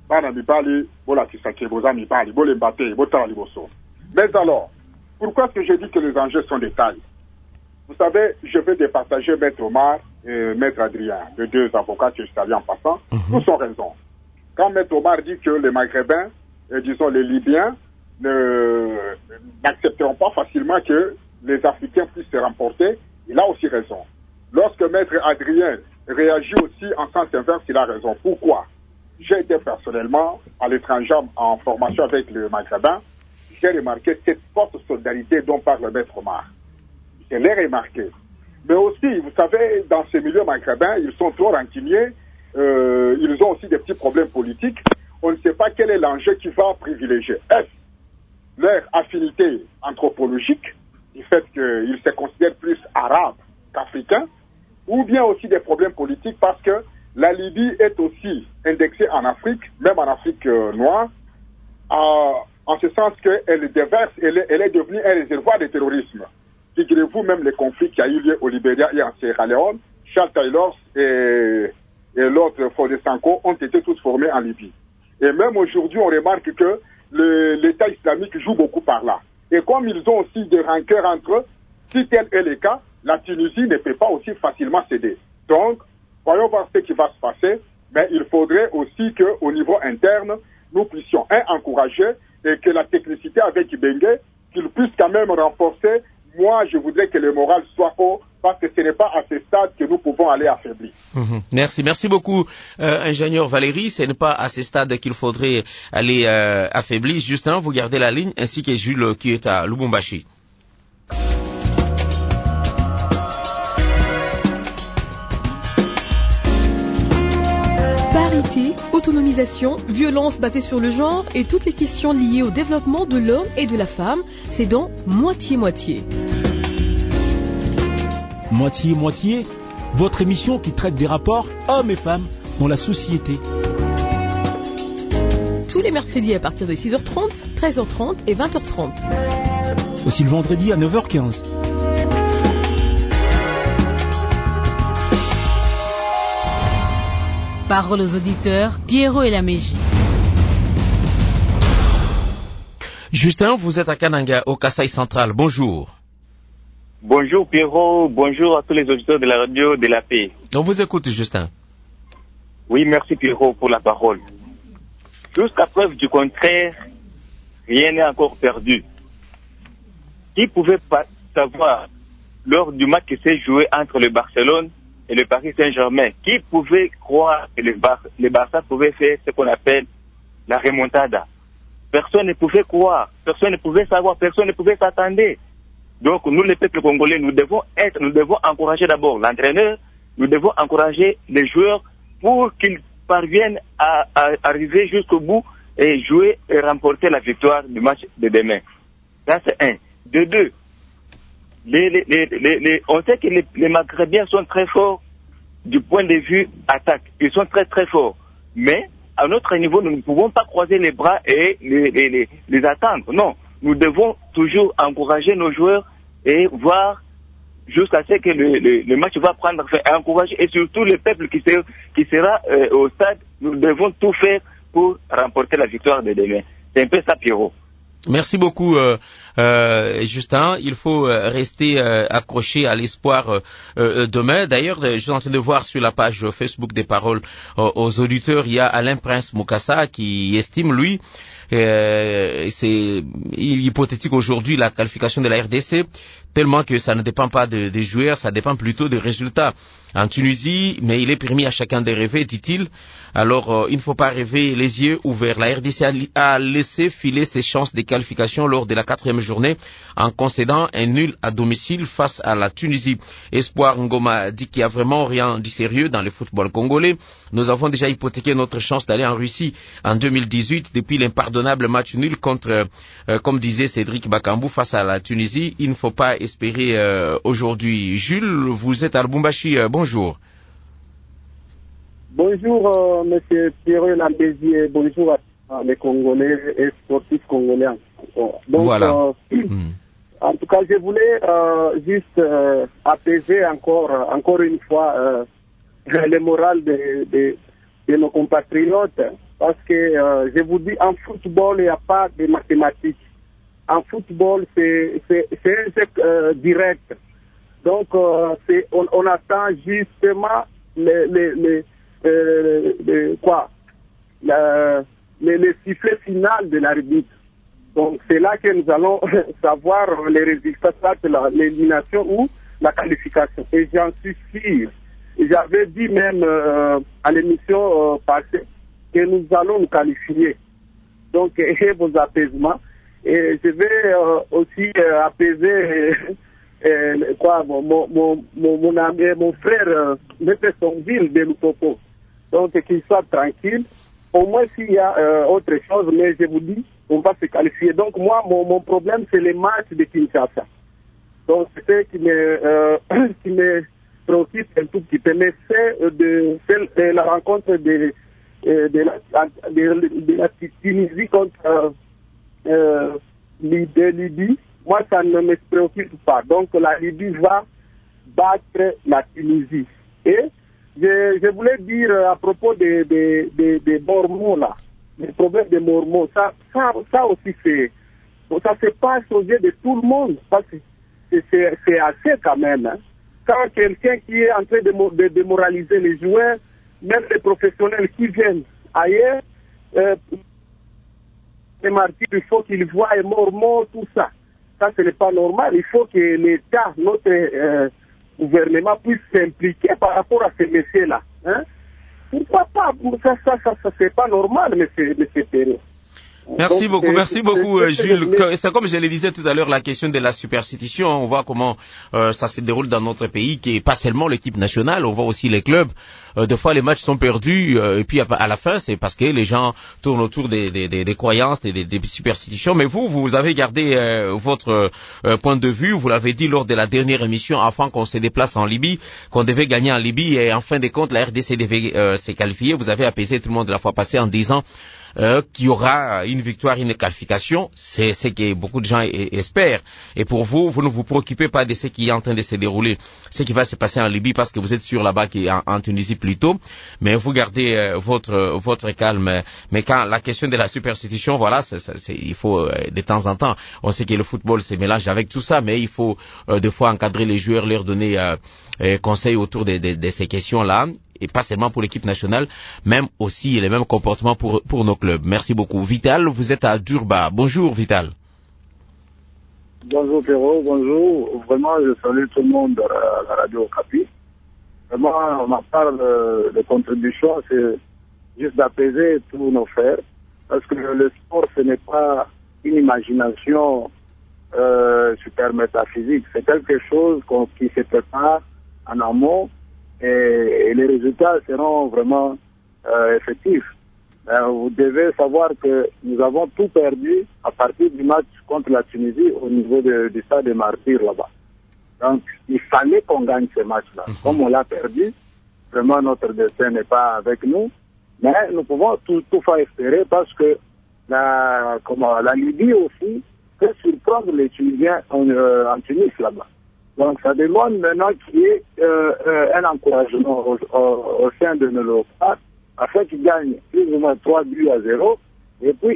mais alors, pourquoi est-ce que je dis que les enjeux sont des tailles? Vous savez, je vais départager Maître Omar et Maître Adrien, les 2 avocats que je salue en passant, tous ont raison. Quand Maître Omar dit que les Maghrébins, disons les Libyens, n'accepteront pas facilement que les Africains puissent se remporter, il a aussi raison. Lorsque Maître Adrien réagit aussi en sens inverse, il a raison. Pourquoi? J'ai été personnellement à l'étranger en formation avec le Maghrébin. J'ai remarqué cette forte solidarité dont parle Maître Omar. Je l'ai remarqué. Mais aussi, vous savez, dans ces milieux maghrébins, ils sont trop rancuniers, ils ont aussi des petits problèmes politiques. On ne sait pas quel est l'enjeu qui va privilégier. Est-ce leur affinité anthropologique du fait qu'ils se considèrent plus arabes qu'africains, ou bien aussi des problèmes politiques parce que la Libye est aussi indexée en Afrique, même en Afrique noire, en ce sens qu'elle déverse, elle est devenue un réservoir de terrorisme. Figurez-vous même les conflits qui a eu lieu au Libéria et en Sierra Leone, Charles Taylor et l'autre Fodé Sanko ont été tous formés en Libye. Et même aujourd'hui, on remarque que l'État islamique joue beaucoup par là. Et comme ils ont aussi des rancœurs entre eux, si tel est le cas, la Tunisie ne peut pas aussi facilement céder. Donc, voyons voir ce qui va se passer, mais il faudrait aussi qu'au niveau interne, nous puissions encourager et que la technicité avec Ibenge, qu'il puisse quand même renforcer. Moi, je voudrais que le moral soit haut, parce que ce n'est pas à ce stade que nous pouvons aller affaiblir. Merci beaucoup, ingénieur Valérie. Ce n'est pas à ce stade qu'il faudrait aller affaiblir. Justin, vous gardez la ligne, ainsi que Jules qui est à Lubumbashi. Parité, autonomisation, violence basée sur le genre et toutes les questions liées au développement de l'homme et de la femme, c'est dans Moitié-Moitié. Moitié-Moitié, votre émission qui traite des rapports hommes et femmes dans la société. Tous les mercredis à partir de 6h30, 13h30 et 20h30. Aussi le vendredi à 9h15. Parole aux auditeurs, Pierrot et la Mégie. Justin, vous êtes à Kananga, au Kasaï central. Bonjour. Bonjour Pierrot, bonjour à tous les auditeurs de la radio de la paix. On vous écoute, Justin. Oui, merci Pierrot pour la parole. Jusqu'à preuve du contraire, rien n'est encore perdu. Qui pouvait pas savoir, lors du match qui s'est joué entre le Barcelone et le Paris Saint-Germain, qui pouvait croire que le Barça pouvait faire ce qu'on appelle la remontada? Personne ne pouvait croire, personne ne pouvait savoir, personne ne pouvait s'attendre. Donc nous, les peuples congolais, nous devons encourager d'abord l'entraîneur, nous devons encourager les joueurs pour qu'ils parviennent à arriver jusqu'au bout et jouer et remporter la victoire du match de demain. Ça c'est un. De deux, on sait que les Maghrébiens sont très forts du point de vue attaque. Ils sont très très forts. Mais à notre niveau, nous ne pouvons pas croiser les bras et les attendre. Non, nous devons toujours encourager nos joueurs et voir jusqu'à ce que le match va prendre fin. Encourager et surtout le peuple qui sera au stade, nous devons tout faire pour remporter la victoire de demain. C'est un peu ça, Pierrot. Merci beaucoup, Justin. Il faut rester accroché à l'espoir demain. D'ailleurs, je suis en train de voir sur la page Facebook des paroles aux auditeurs, il y a Alain Prince Mukasa qui estime, lui, c'est hypothétique aujourd'hui la qualification de la RDC, tellement que ça ne dépend pas des joueurs, ça dépend plutôt des résultats. En Tunisie, mais il est permis à chacun de rêver, dit-il. Alors, il ne faut pas rêver les yeux ouverts. La RDC a laissé filer ses chances de qualification lors de la 4e journée en concédant un nul à domicile face à la Tunisie. Espoir Ngoma dit qu'il n'y a vraiment rien de sérieux dans le football congolais. Nous avons déjà hypothéqué notre chance d'aller en Russie en 2018 depuis l'impardonnable match nul contre, comme disait Cédric Bakambu, face à la Tunisie. Il ne faut pas espérer aujourd'hui. Jules, vous êtes à Lubumbashi. Bonjour. Bonjour, monsieur Pierre Lambézier. Bonjour à les Congolais et sportifs congolais. Donc, voilà. En tout cas, je voulais juste apaiser encore une fois le moral de nos compatriotes, parce que je vous dis, en football, il n'y a pas de mathématiques. En football, c'est un jeu direct. Donc, on attend justement le sifflet final de l'arbitre. Donc, c'est là que nous allons savoir les résultats, l'élimination ou la qualification. Et j'en suis sûr. J'avais dit même à l'émission passée que nous allons nous qualifier. Donc, et vos apaisements. Et je vais aussi apaiser mon ami, mon frère, M. Sonville de Lupopo. Donc, qu'il soit tranquille. Au moins, s'il y a autre chose, mais je vous dis, on va se qualifier. Donc, moi, mon problème, c'est les matchs de Kinshasa. Donc c'est ce qui me préoccupe un tout petit peu. Mais c'est la rencontre de la Tunisie contre Libye. Moi, ça ne me préoccupe pas. Donc la Libye va battre la Tunisie. Et je voulais dire à propos des mormons là, les problèmes des mormons, ça aussi ça se passe aux yeux de tout le monde, parce que c'est assez quand même. Hein. Quand quelqu'un qui est en train de démoraliser les joueurs, même les professionnels qui viennent ailleurs, les martyrs, il faut qu'ils voient les mormons, tout ça. Ça, ce n'est pas normal. Il faut que l'État, notre gouvernement puisse s'impliquer par rapport à ces messieurs-là. Hein? Pourquoi pas? Ça c'est pas normal, monsieur Perret. Merci beaucoup, Jules. C'est comme je le disais tout à l'heure, la question de la superstition. On voit comment ça se déroule dans notre pays, qui est pas seulement l'équipe nationale, on voit aussi les clubs. Des fois, les matchs sont perdus, et puis à la fin, c'est parce que les gens tournent autour des croyances, des superstitions. Mais vous avez gardé votre point de vue. Vous l'avez dit lors de la dernière émission, avant qu'on se déplace en Libye, qu'on devait gagner en Libye, et en fin de compte, la RDC devait se qualifier. Vous avez apaisé tout le monde la fois passée en disant qu'il y aura une victoire, une qualification. C'est ce que beaucoup de gens espèrent. Et pour vous, vous ne vous préoccupez pas de ce qui est en train de se dérouler, ce qui va se passer en Libye, parce que vous êtes sûr là-bas, qui est en Tunisie plutôt. Mais vous gardez votre calme. Mais quand la question de la superstition, voilà, il faut de temps en temps. On sait que le football se mélange avec tout ça, mais il faut des fois encadrer les joueurs, leur donner conseils autour de ces questions-là. Et pas seulement pour l'équipe nationale, même aussi les mêmes comportements pour nos clubs. Merci beaucoup. Vital, vous êtes à Durba. Bonjour, Vital. Bonjour, Pierrot. Bonjour. Vraiment, je salue tout le monde à la radio Okapi. Vraiment, ma part de contribution, c'est juste d'apaiser tous nos frères. Parce que le sport, ce n'est pas une imagination super métaphysique. C'est quelque chose qui se prépare en amont. Et les résultats seront vraiment effectifs. Vous devez savoir que nous avons tout perdu à partir du match contre la Tunisie au niveau du stade des Martyrs là-bas. Donc, il fallait qu'on gagne ce match-là. Comme on l'a perdu, vraiment notre destin n'est pas avec nous. Mais nous pouvons tout faire espérer, parce que la Libye aussi peut surprendre les Tunisiens en Tunis là-bas. Donc, ça demande maintenant qu'il y ait un encouragement au sein de nos léopards, afin qu'ils gagnent plus ou moins 3-0, et puis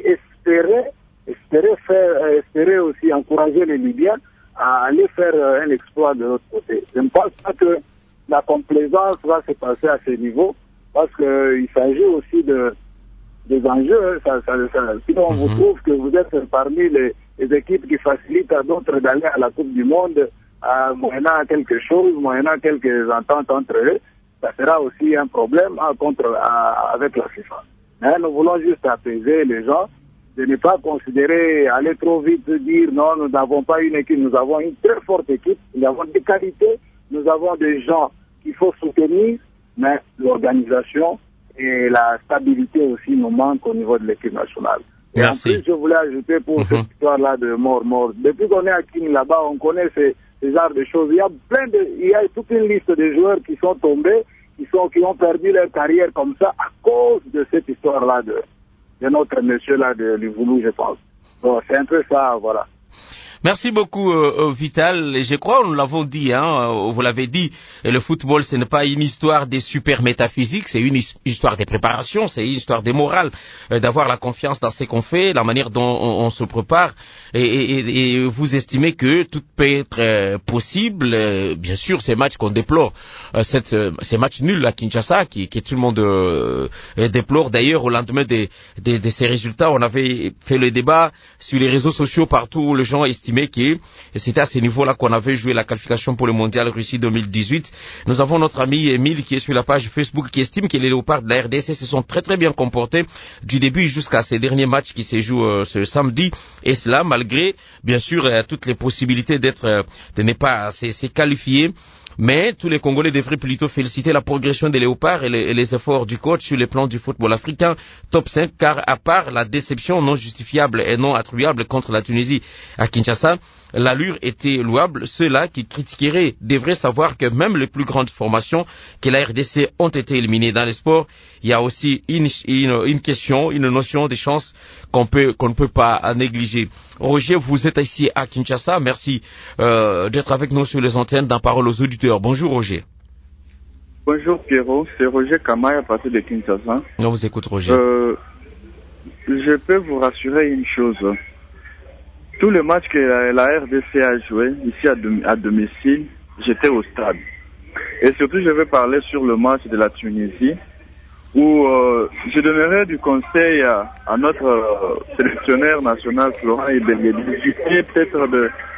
espérer aussi encourager les Libyens à aller faire un exploit de l'autre côté. Je ne pense pas que la complaisance va se passer à ce niveau, parce qu'il s'agit aussi des enjeux. Si on vous trouve que vous êtes parmi les équipes qui facilitent à d'autres d'aller à la Coupe du Monde, moyennant quelque chose, moyennant quelques ententes entre eux, ça sera aussi un problème avec la FIFA. Mais nous voulons juste apaiser les gens, de ne pas considérer, aller trop vite, dire non, nous n'avons pas une équipe, nous avons une très forte équipe, nous avons des qualités, nous avons des gens qu'il faut soutenir, mais l'organisation et la stabilité aussi nous manquent au niveau de l'équipe nationale. Et Merci. en plus, je voulais ajouter pour cette histoire-là de mort. Depuis qu'on est à King là-bas, on connaît ces genres de choses. Il y a toute une liste de joueurs qui sont tombés, qui ont perdu leur carrière comme ça à cause de cette histoire-là de notre monsieur-là de Livoulou, je pense. Bon, c'est un peu ça, voilà. Merci beaucoup, Vital. Je crois, nous l'avons dit, vous l'avez dit, le football, ce n'est pas une histoire des super métaphysiques, c'est une histoire de préparation, c'est une histoire de morale, d'avoir la confiance dans ce qu'on fait, la manière dont on se prépare, et vous estimez que tout peut être possible. Bien sûr, ces matchs qu'on déplore, ces matchs nuls à Kinshasa, que tout le monde déplore. D'ailleurs, au lendemain de ces résultats, on avait fait le débat sur les réseaux sociaux partout où les gens estimé que c'était à ce niveau-là qu'on avait joué la qualification pour le mondial Russie 2018. Nous avons notre ami Emile qui est sur la page Facebook qui estime que les léopards de la RDC se sont très très bien comportés du début jusqu'à ces derniers matchs qui se jouent ce samedi. Et cela, malgré, bien sûr, toutes les possibilités de ne pas se qualifier. Mais tous les Congolais devraient plutôt féliciter la progression des Léopards et les efforts du coach sur les plans du football africain top 5, car à part la déception non justifiable et non attribuable contre la Tunisie à Kinshasa, l'allure était louable. Ceux-là qui critiqueraient devraient savoir que même les plus grandes formations que la RDC ont été éliminées dans les sports. Il y a aussi une question, une notion des chances qu'on ne peut pas négliger. Roger, vous êtes ici à Kinshasa. Merci d'être avec nous sur les antennes d'En Parole aux auditeurs. Bonjour Roger. Bonjour Pierrot, c'est Roger Kamay à partir de Kinshasa. On vous écoute Roger. Je peux vous rassurer une chose. Tous les matchs que la RDC a joué ici à domicile, j'étais au stade. Et surtout, je vais parler sur le match de la Tunisie, où je donnerai du conseil à notre sélectionneur national, Florent Ibenge, d'éviter peut-être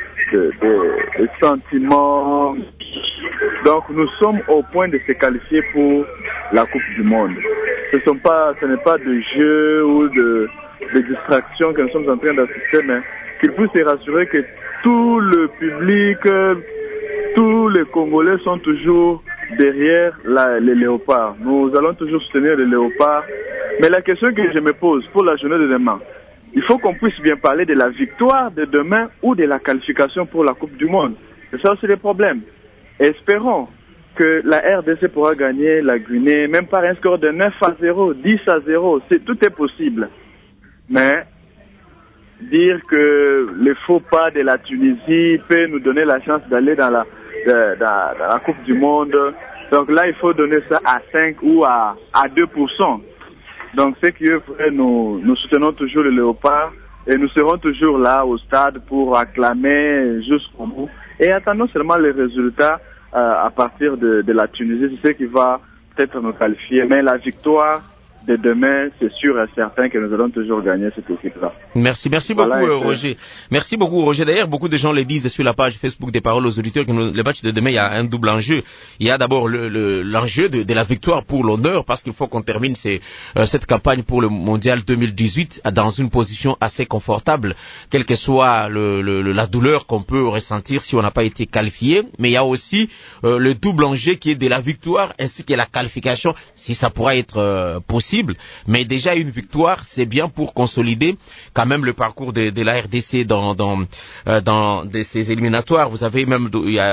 des sentiments. Donc, nous sommes au point de se qualifier pour la Coupe du Monde. Ce n'est pas de jeu ou de distraction que nous sommes en train d'assister, mais qu'il puisse se rassurer que tout le public, tous les Congolais sont toujours derrière les léopards. Nous allons toujours soutenir les léopards. Mais la question que je me pose pour la journée de demain, il faut qu'on puisse bien parler de la victoire de demain ou de la qualification pour la Coupe du Monde. C'est ça aussi le problème. Espérons que la RDC pourra gagner la Guinée, même par un score de 9-0, 10-0. Tout est possible. Mais dire que le faux pas de la Tunisie peut nous donner la chance d'aller dans la Coupe du Monde. Donc là, il faut donner ça à 5 ou à 2%. Donc ce qui est vrai, nous soutenons toujours le léopard et nous serons toujours là au stade pour acclamer jusqu'au bout. Et attendons seulement les résultats à partir de la Tunisie, c'est ce qui va peut-être nous qualifier. Mais la victoire de demain, c'est sûr et certain que nous allons toujours gagner cette équipe-là. Merci beaucoup Roger. Merci beaucoup Roger. D'ailleurs, beaucoup de gens le disent sur la page Facebook des Paroles aux auditeurs que le match de demain, il y a un double enjeu. Il y a d'abord l'enjeu de la victoire pour l'honneur, parce qu'il faut qu'on termine cette campagne pour le Mondial 2018 dans une position assez confortable, quelle que soit la douleur qu'on peut ressentir si on n'a pas été qualifié. Mais il y a aussi le double enjeu qui est de la victoire ainsi que la qualification, si ça pourra être possible. Mais déjà une victoire, c'est bien pour consolider quand même le parcours de la RDC dans ces éliminatoires. Vous avez même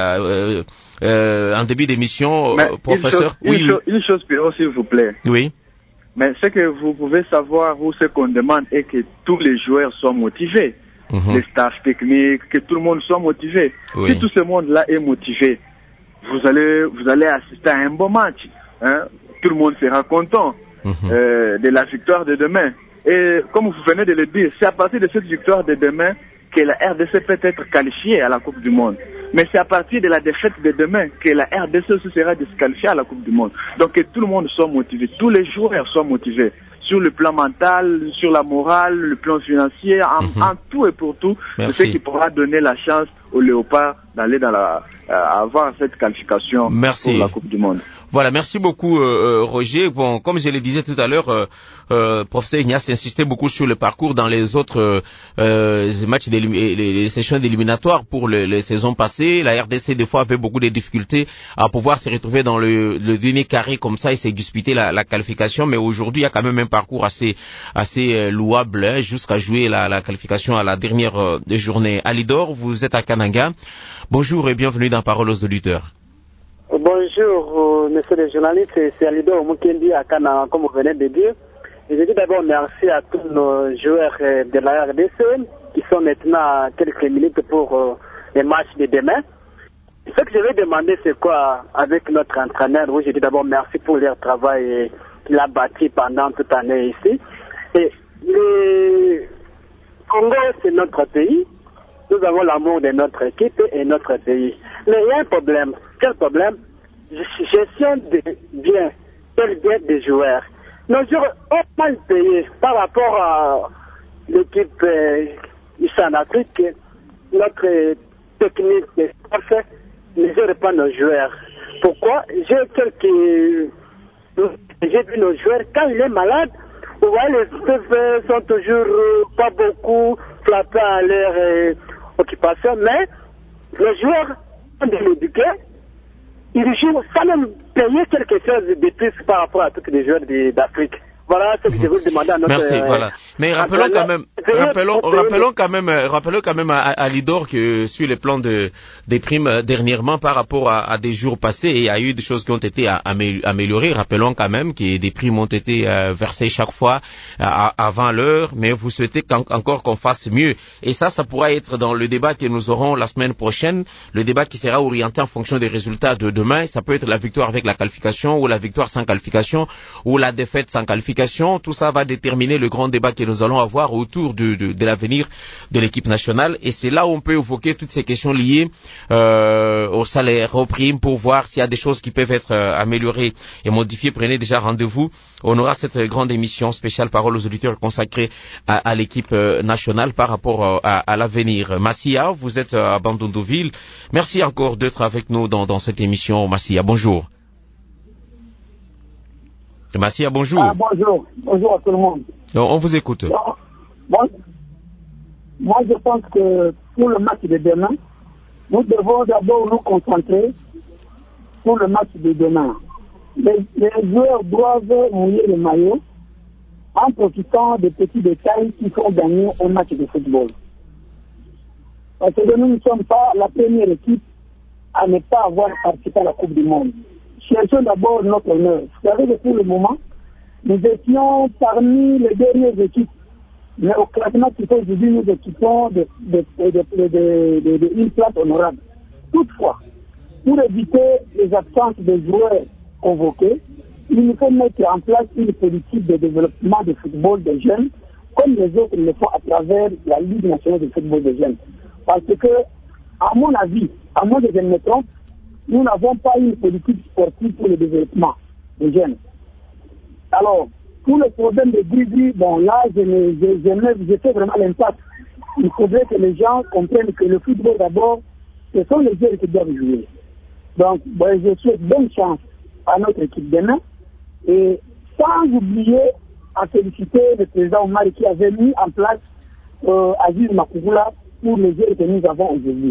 en début d'émission, professeur. Une chose, Pierrot, s'il vous plaît. Oui. Mais ce que vous pouvez savoir ou ce qu'on demande est que tous les joueurs soient motivés, les staffs techniques, que tout le monde soit motivé. Oui. Si tout ce monde-là est motivé, vous allez assister à un bon match. Hein? Tout le monde sera content. De la victoire de demain. Et comme vous venez de le dire, c'est à partir de cette victoire de demain que la RDC peut être qualifiée à la Coupe du Monde. Mais c'est à partir de la défaite de demain que la RDC aussi sera disqualifiée à la Coupe du Monde. Donc que tout le monde soit motivé, tous les joueurs soient motivés. Sur le plan mental, sur la morale, le plan financier, en tout et pour tout, c'est ce qui pourra donner la chance aux léopards d'aller avoir cette qualification pour la Coupe du Monde. Voilà, merci beaucoup Roger. Bon, comme je le disais tout à l'heure, professeur Ignace insistait beaucoup sur le parcours dans les autres matchs, les sessions d'éliminatoires pour les saisons passées. La RDC des fois avait beaucoup de difficultés à pouvoir se retrouver dans le dernier carré comme ça et se disputer la qualification. Mais aujourd'hui, il y a quand même un parcours assez louable jusqu'à jouer la qualification à la dernière journée. Alidor, vous êtes à Kananga. Bonjour et bienvenue dans Parole aux auditeurs. Bonjour, monsieur le journaliste, c'est Alidor Mukendi à Kananga, comme vous venez de dire. Et je dis d'abord merci à tous nos joueurs de la RDC qui sont maintenant à quelques minutes pour les matchs de demain. Ce que je vais demander, c'est quoi avec notre entraîneur? Oui, je dis d'abord merci pour leur travail qu'il a bâti pendant toute l'année ici. Et le Congo, c'est notre pays. Nous avons l'amour de notre équipe et notre pays. Mais il y a un problème. Quel problème? Gestion des biens. Quel bien des joueurs? Nos joueurs ont mal payé par rapport à l'équipe ici en Afrique. Notre technique est parfaite. Ne gère pas nos joueurs. Pourquoi? J'ai vu nos joueurs, quand il est malade, vous voyez, les PV sont toujours pas beaucoup, frappant leur occupation, mais les joueurs de l'éduquer, ils jouent sans même payer quelque chose de plus par rapport à tous les joueurs d'Afrique. Voilà ce que je vous demande à notre... Merci, voilà. Mais rappelons quand même à Lidor que sur le plan des primes dernièrement par rapport à des jours passés, il y a eu des choses qui ont été améliorées. Rappelons quand même que des primes ont été versées chaque fois avant l'heure, mais vous souhaitez encore qu'on fasse mieux. Et ça pourra être dans le débat que nous aurons la semaine prochaine, le débat qui sera orienté en fonction des résultats de demain. Ça peut être la victoire avec la qualification ou la victoire sans qualification ou la défaite sans qualification. Tout ça va déterminer le grand débat que nous allons avoir autour de l'avenir de l'équipe nationale. Et c'est là où on peut évoquer toutes ces questions liées au salaire, aux primes, pour voir s'il y a des choses qui peuvent être améliorées et modifiées. Prenez déjà rendez-vous. On aura cette grande émission spéciale Parole aux auditeurs consacrée à l'équipe nationale par rapport à l'avenir. Massia, vous êtes à Bandunduville. Merci encore d'être avec nous dans cette émission. Massia, bonjour. Massia, bonjour. Bonjour à tout le monde. On vous écoute. Moi, je pense que pour le match de demain, nous devons d'abord nous concentrer sur le match de demain. Les joueurs doivent mouiller le maillot en profitant des petits détails qui font gagner un match de football. Parce que nous ne sommes pas la première équipe à ne pas avoir participé à la Coupe du Monde. Cherchons d'abord notre honneur. Vous savez que pour le moment, nous étions parmi les dernières équipes. Mais au classement qui fait aujourd'hui, nous équipons une place honorable. Toutefois, pour éviter les absences des joueurs convoqués, il nous faut mettre en place une politique de développement de football des jeunes, comme les autres le font à travers la Ligue nationale de football des jeunes. Parce que, à mon avis, à moins que je ne me trompe, nous n'avons pas une politique sportive pour le développement des jeunes. Alors, pour le problème de Guigui, bon là, je fais vraiment l'impact. Il faudrait que les gens comprennent que le football d'abord, ce sont les jeunes qui doivent jouer. Donc, je souhaite bonne chance à notre équipe demain. Et sans oublier à féliciter le président Omar qui avait mis en place Aziz Makougoula pour les jeunes que nous avons aujourd'hui.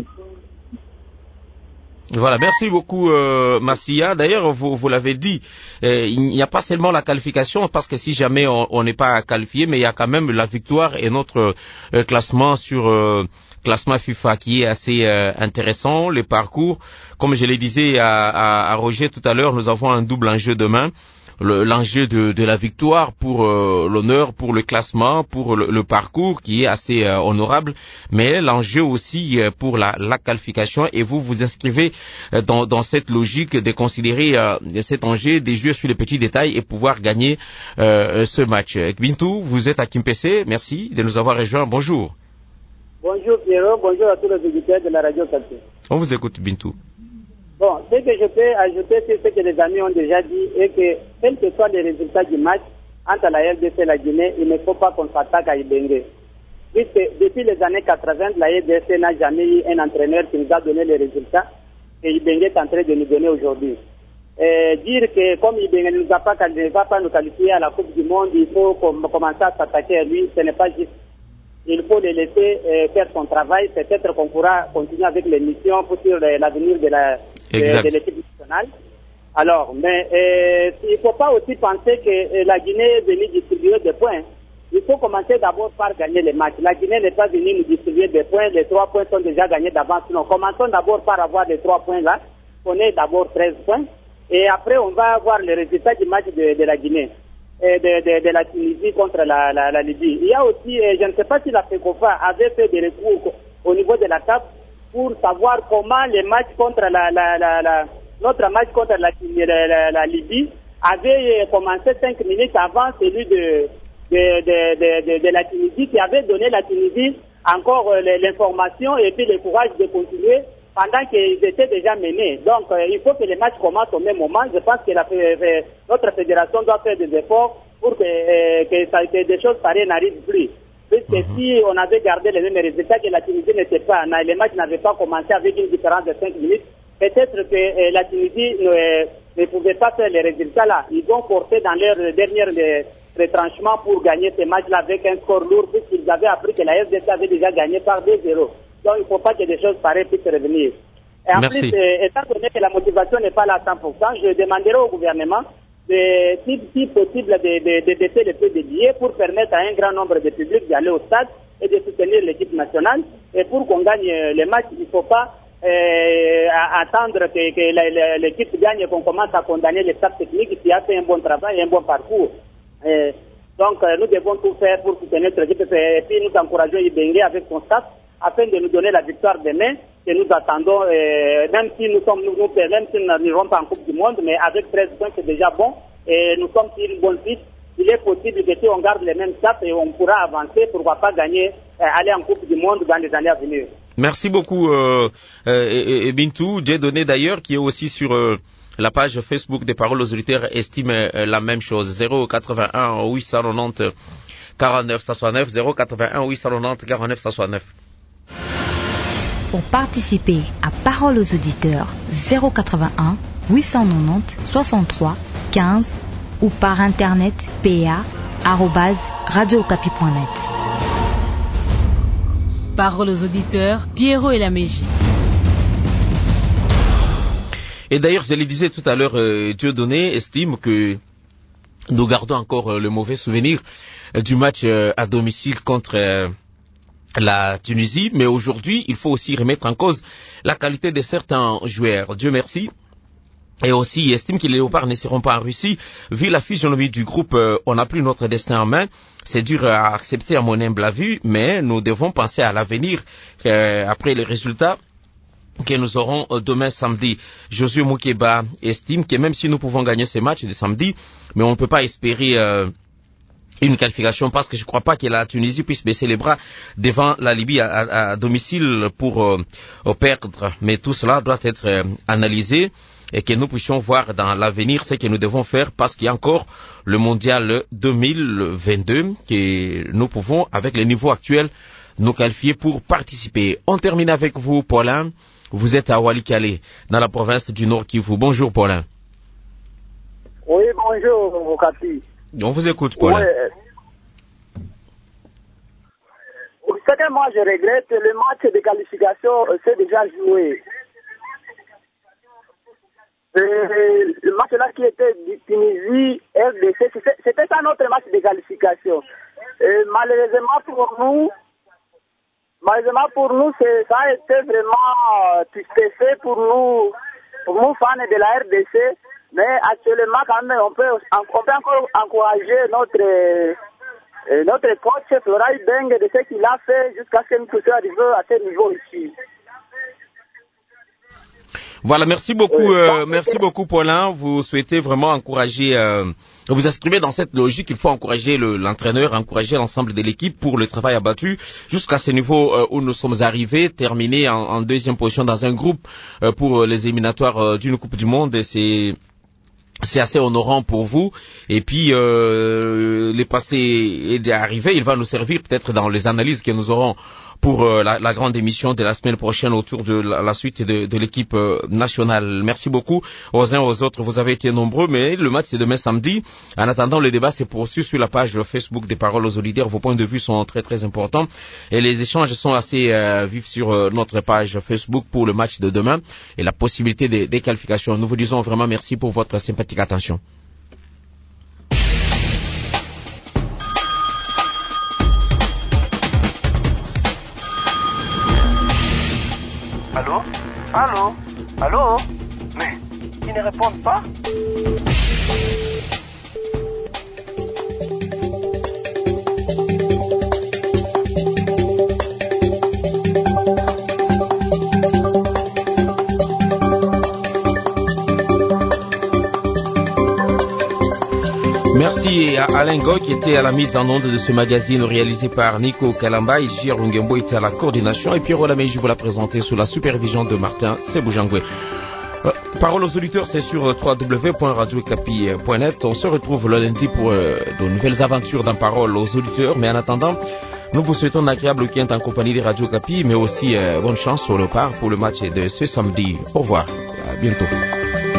Voilà, merci beaucoup Massia. D'ailleurs, vous l'avez dit, il n'y a pas seulement la qualification, parce que si jamais on n'est pas qualifié, mais il y a quand même la victoire et notre classement sur classement FIFA qui est assez intéressant, les parcours. Comme je le disais à Roger tout à l'heure, nous avons un double enjeu demain. L'enjeu de la victoire pour l'honneur, pour le classement, pour le parcours qui est assez honorable, mais l'enjeu aussi pour la qualification. Et vous inscrivez dans cette logique de considérer cet enjeu, de jouer sur les petits détails et pouvoir gagner ce match. Bintou, vous êtes à Kimpese, merci de nous avoir rejoints. Bonjour. Bonjour Pierrot, bonjour à tous les auditeurs de la radio Capitale. On vous écoute, Bintou. Bon, ce que je peux ajouter sur ce que les amis ont déjà dit est que, quels que soient les résultats du match entre la RDC et la Guinée, il ne faut pas qu'on s'attaque à Ibenge. Puisque depuis les années 80, la RDC n'a jamais eu un entraîneur qui nous a donné les résultats que Ibenge est en train de nous donner aujourd'hui. Dire que comme Ibenge ne va pas nous qualifier à la Coupe du Monde, il faut commencer à s'attaquer à lui, ce n'est pas juste. Il faut le laisser faire son travail. Peut-être qu'on pourra continuer avec les missions pour l'avenir de l'équipe nationale. Alors, mais il ne faut pas aussi penser que la Guinée est venue distribuer des points. Il faut commencer d'abord par gagner les matchs. La Guinée n'est pas venue nous distribuer des points. Les 3 points sont déjà gagnés d'avance. Non, commençons d'abord par avoir les 3 points là. On est d'abord 13 points. Et après, on va avoir les résultats du match de la Guinée. De la Tunisie contre la Libye. Il y a aussi, je ne sais pas si la FECOFA avait fait des recours au niveau de la CAF pour savoir comment les matchs contre notre match contre la Libye avait commencé 5 minutes avant celui de la Tunisie, qui avait donné la Tunisie encore l'information et puis le courage de continuer pendant qu'ils étaient déjà menés. Donc, il faut que les matchs commencent au même moment. Je pense que notre fédération doit faire des efforts pour que des choses pareilles n'arrivent plus. Puisque si on avait gardé les mêmes résultats, que la Tunisie n'était pas, les matchs n'avaient pas commencé avec une différence de 5 minutes, peut-être que la Tunisie ne pouvait pas faire les résultats là. Ils ont porté dans leur dernière retranchement pour gagner ces matchs-là avec un score lourd, puisqu'ils avaient appris que la RDC avait déjà gagné par 2-0. Donc il ne faut pas que des choses pareilles puissent revenir. Et en plus, étant donné que la motivation n'est pas là à 100%, je demanderai au gouvernement, si possible, de baisser le prix des billets pour permettre à un grand nombre de publics d'aller au stade et de soutenir l'équipe nationale. Et pour qu'on gagne les matchs, il ne faut pas attendre que l'équipe gagne et qu'on commence à condamner les staffs techniques qui a fait un bon travail et un bon parcours. Donc nous devons tout faire pour soutenir notre équipe et puis nous encourageons Ibenge avec son staff afin de nous donner la victoire demain que nous attendons, même si même si nous n'irons pas en Coupe du Monde, mais avec 13 points c'est déjà bon et nous sommes sur une bonne piste. Il est possible que si on garde les mêmes stats et on pourra avancer, pourquoi pas gagner, aller en Coupe du Monde dans les années à venir. Merci beaucoup Bintou. J'ai donné d'ailleurs qui est aussi sur la page Facebook des Paroles aux auditeurs estime la même chose. 081 890 49 169 081 890 49 169. Pour participer à Paroles aux auditeurs 081 890 63 15 ou par internet pa@radiocapi.net. Paroles aux auditeurs, Pierrot et la Mégie. Et d'ailleurs, je le disais tout à l'heure, Dieudonné estime que nous gardons encore le mauvais souvenir du match à domicile contre la Tunisie, mais aujourd'hui, il faut aussi remettre en cause la qualité de certains joueurs. Dieu merci. Et aussi, il estime que les Léopards ne seront pas en Russie. Vu la physionomie du groupe, on n'a plus notre destin en main. C'est dur à accepter à mon humble vue, mais nous devons penser à l'avenir après les résultats que nous aurons demain samedi. Josué Moukeba estime que même si nous pouvons gagner ce match de samedi, mais on ne peut pas espérer une qualification parce que je ne crois pas que la Tunisie puisse baisser les bras devant la Libye à domicile pour perdre. Mais tout cela doit être analysé et que nous puissions voir dans l'avenir ce que nous devons faire parce qu'il y a encore le mondial 2022 que nous pouvons, avec les niveaux actuels, nous qualifier pour participer. On termine avec vous, Paulin. Vous êtes à Walikale, dans la province du Nord Kivu. Bonjour, Paulin. Oui, bonjour, Capi. On vous écoute, Paulin. Ouais. Ce que moi je regrette, le match de qualification s'est déjà joué. Le match là qui était du Tunisie, RDC, c'était ça notre match de qualification. Malheureusement pour nous, ça a été vraiment stupéfiant pour nous fans de la RDC. Mais actuellement, quand même, on peut encore encourager notre coach Flora Ibenge de ce qu'il a fait jusqu'à ce que nous puissions arriver à ce niveau ici. Voilà, merci beaucoup, merci beaucoup, Paulin. Vous souhaitez vraiment encourager, vous inscrivez dans cette logique. Il faut encourager l'entraîneur, encourager l'ensemble de l'équipe pour le travail abattu jusqu'à ce niveau où nous sommes arrivés, terminés en deuxième position dans un groupe pour les éliminatoires d'une Coupe du Monde. Et c'est assez honorant pour vous. Et puis, les passés est arrivé. Il va nous servir peut-être dans les analyses que nous aurons pour la grande émission de la semaine prochaine autour de la suite de l'équipe nationale. Merci beaucoup aux uns aux autres. Vous avez été nombreux, mais le match c'est demain samedi. En attendant, le débat se poursuit sur la page Facebook des Paroles aux auditeurs. Vos points de vue sont très très importants et les échanges sont assez vifs sur notre page Facebook pour le match de demain et la possibilité des qualifications. Nous vous disons vraiment merci pour votre sympathique attention. Allô? Allô? Allô? Mais ils ne répondent pas? Merci à Alain Goy qui était à la mise en onde de ce magazine réalisé par Nico Kalamba et J.R. Lungembo était à la coordination et Pierrot Lameji vous l'a présenté sous la supervision de Martin Seboujangwe. Parole aux auditeurs, c'est sur www.radiocapi.net. On se retrouve le lundi pour de nouvelles aventures dans Parole aux auditeurs. Mais en attendant, nous vous souhaitons un agréable week-end en compagnie de Radio Capi, mais aussi bonne chance au Léopard pour le match de ce samedi. Au revoir, à bientôt.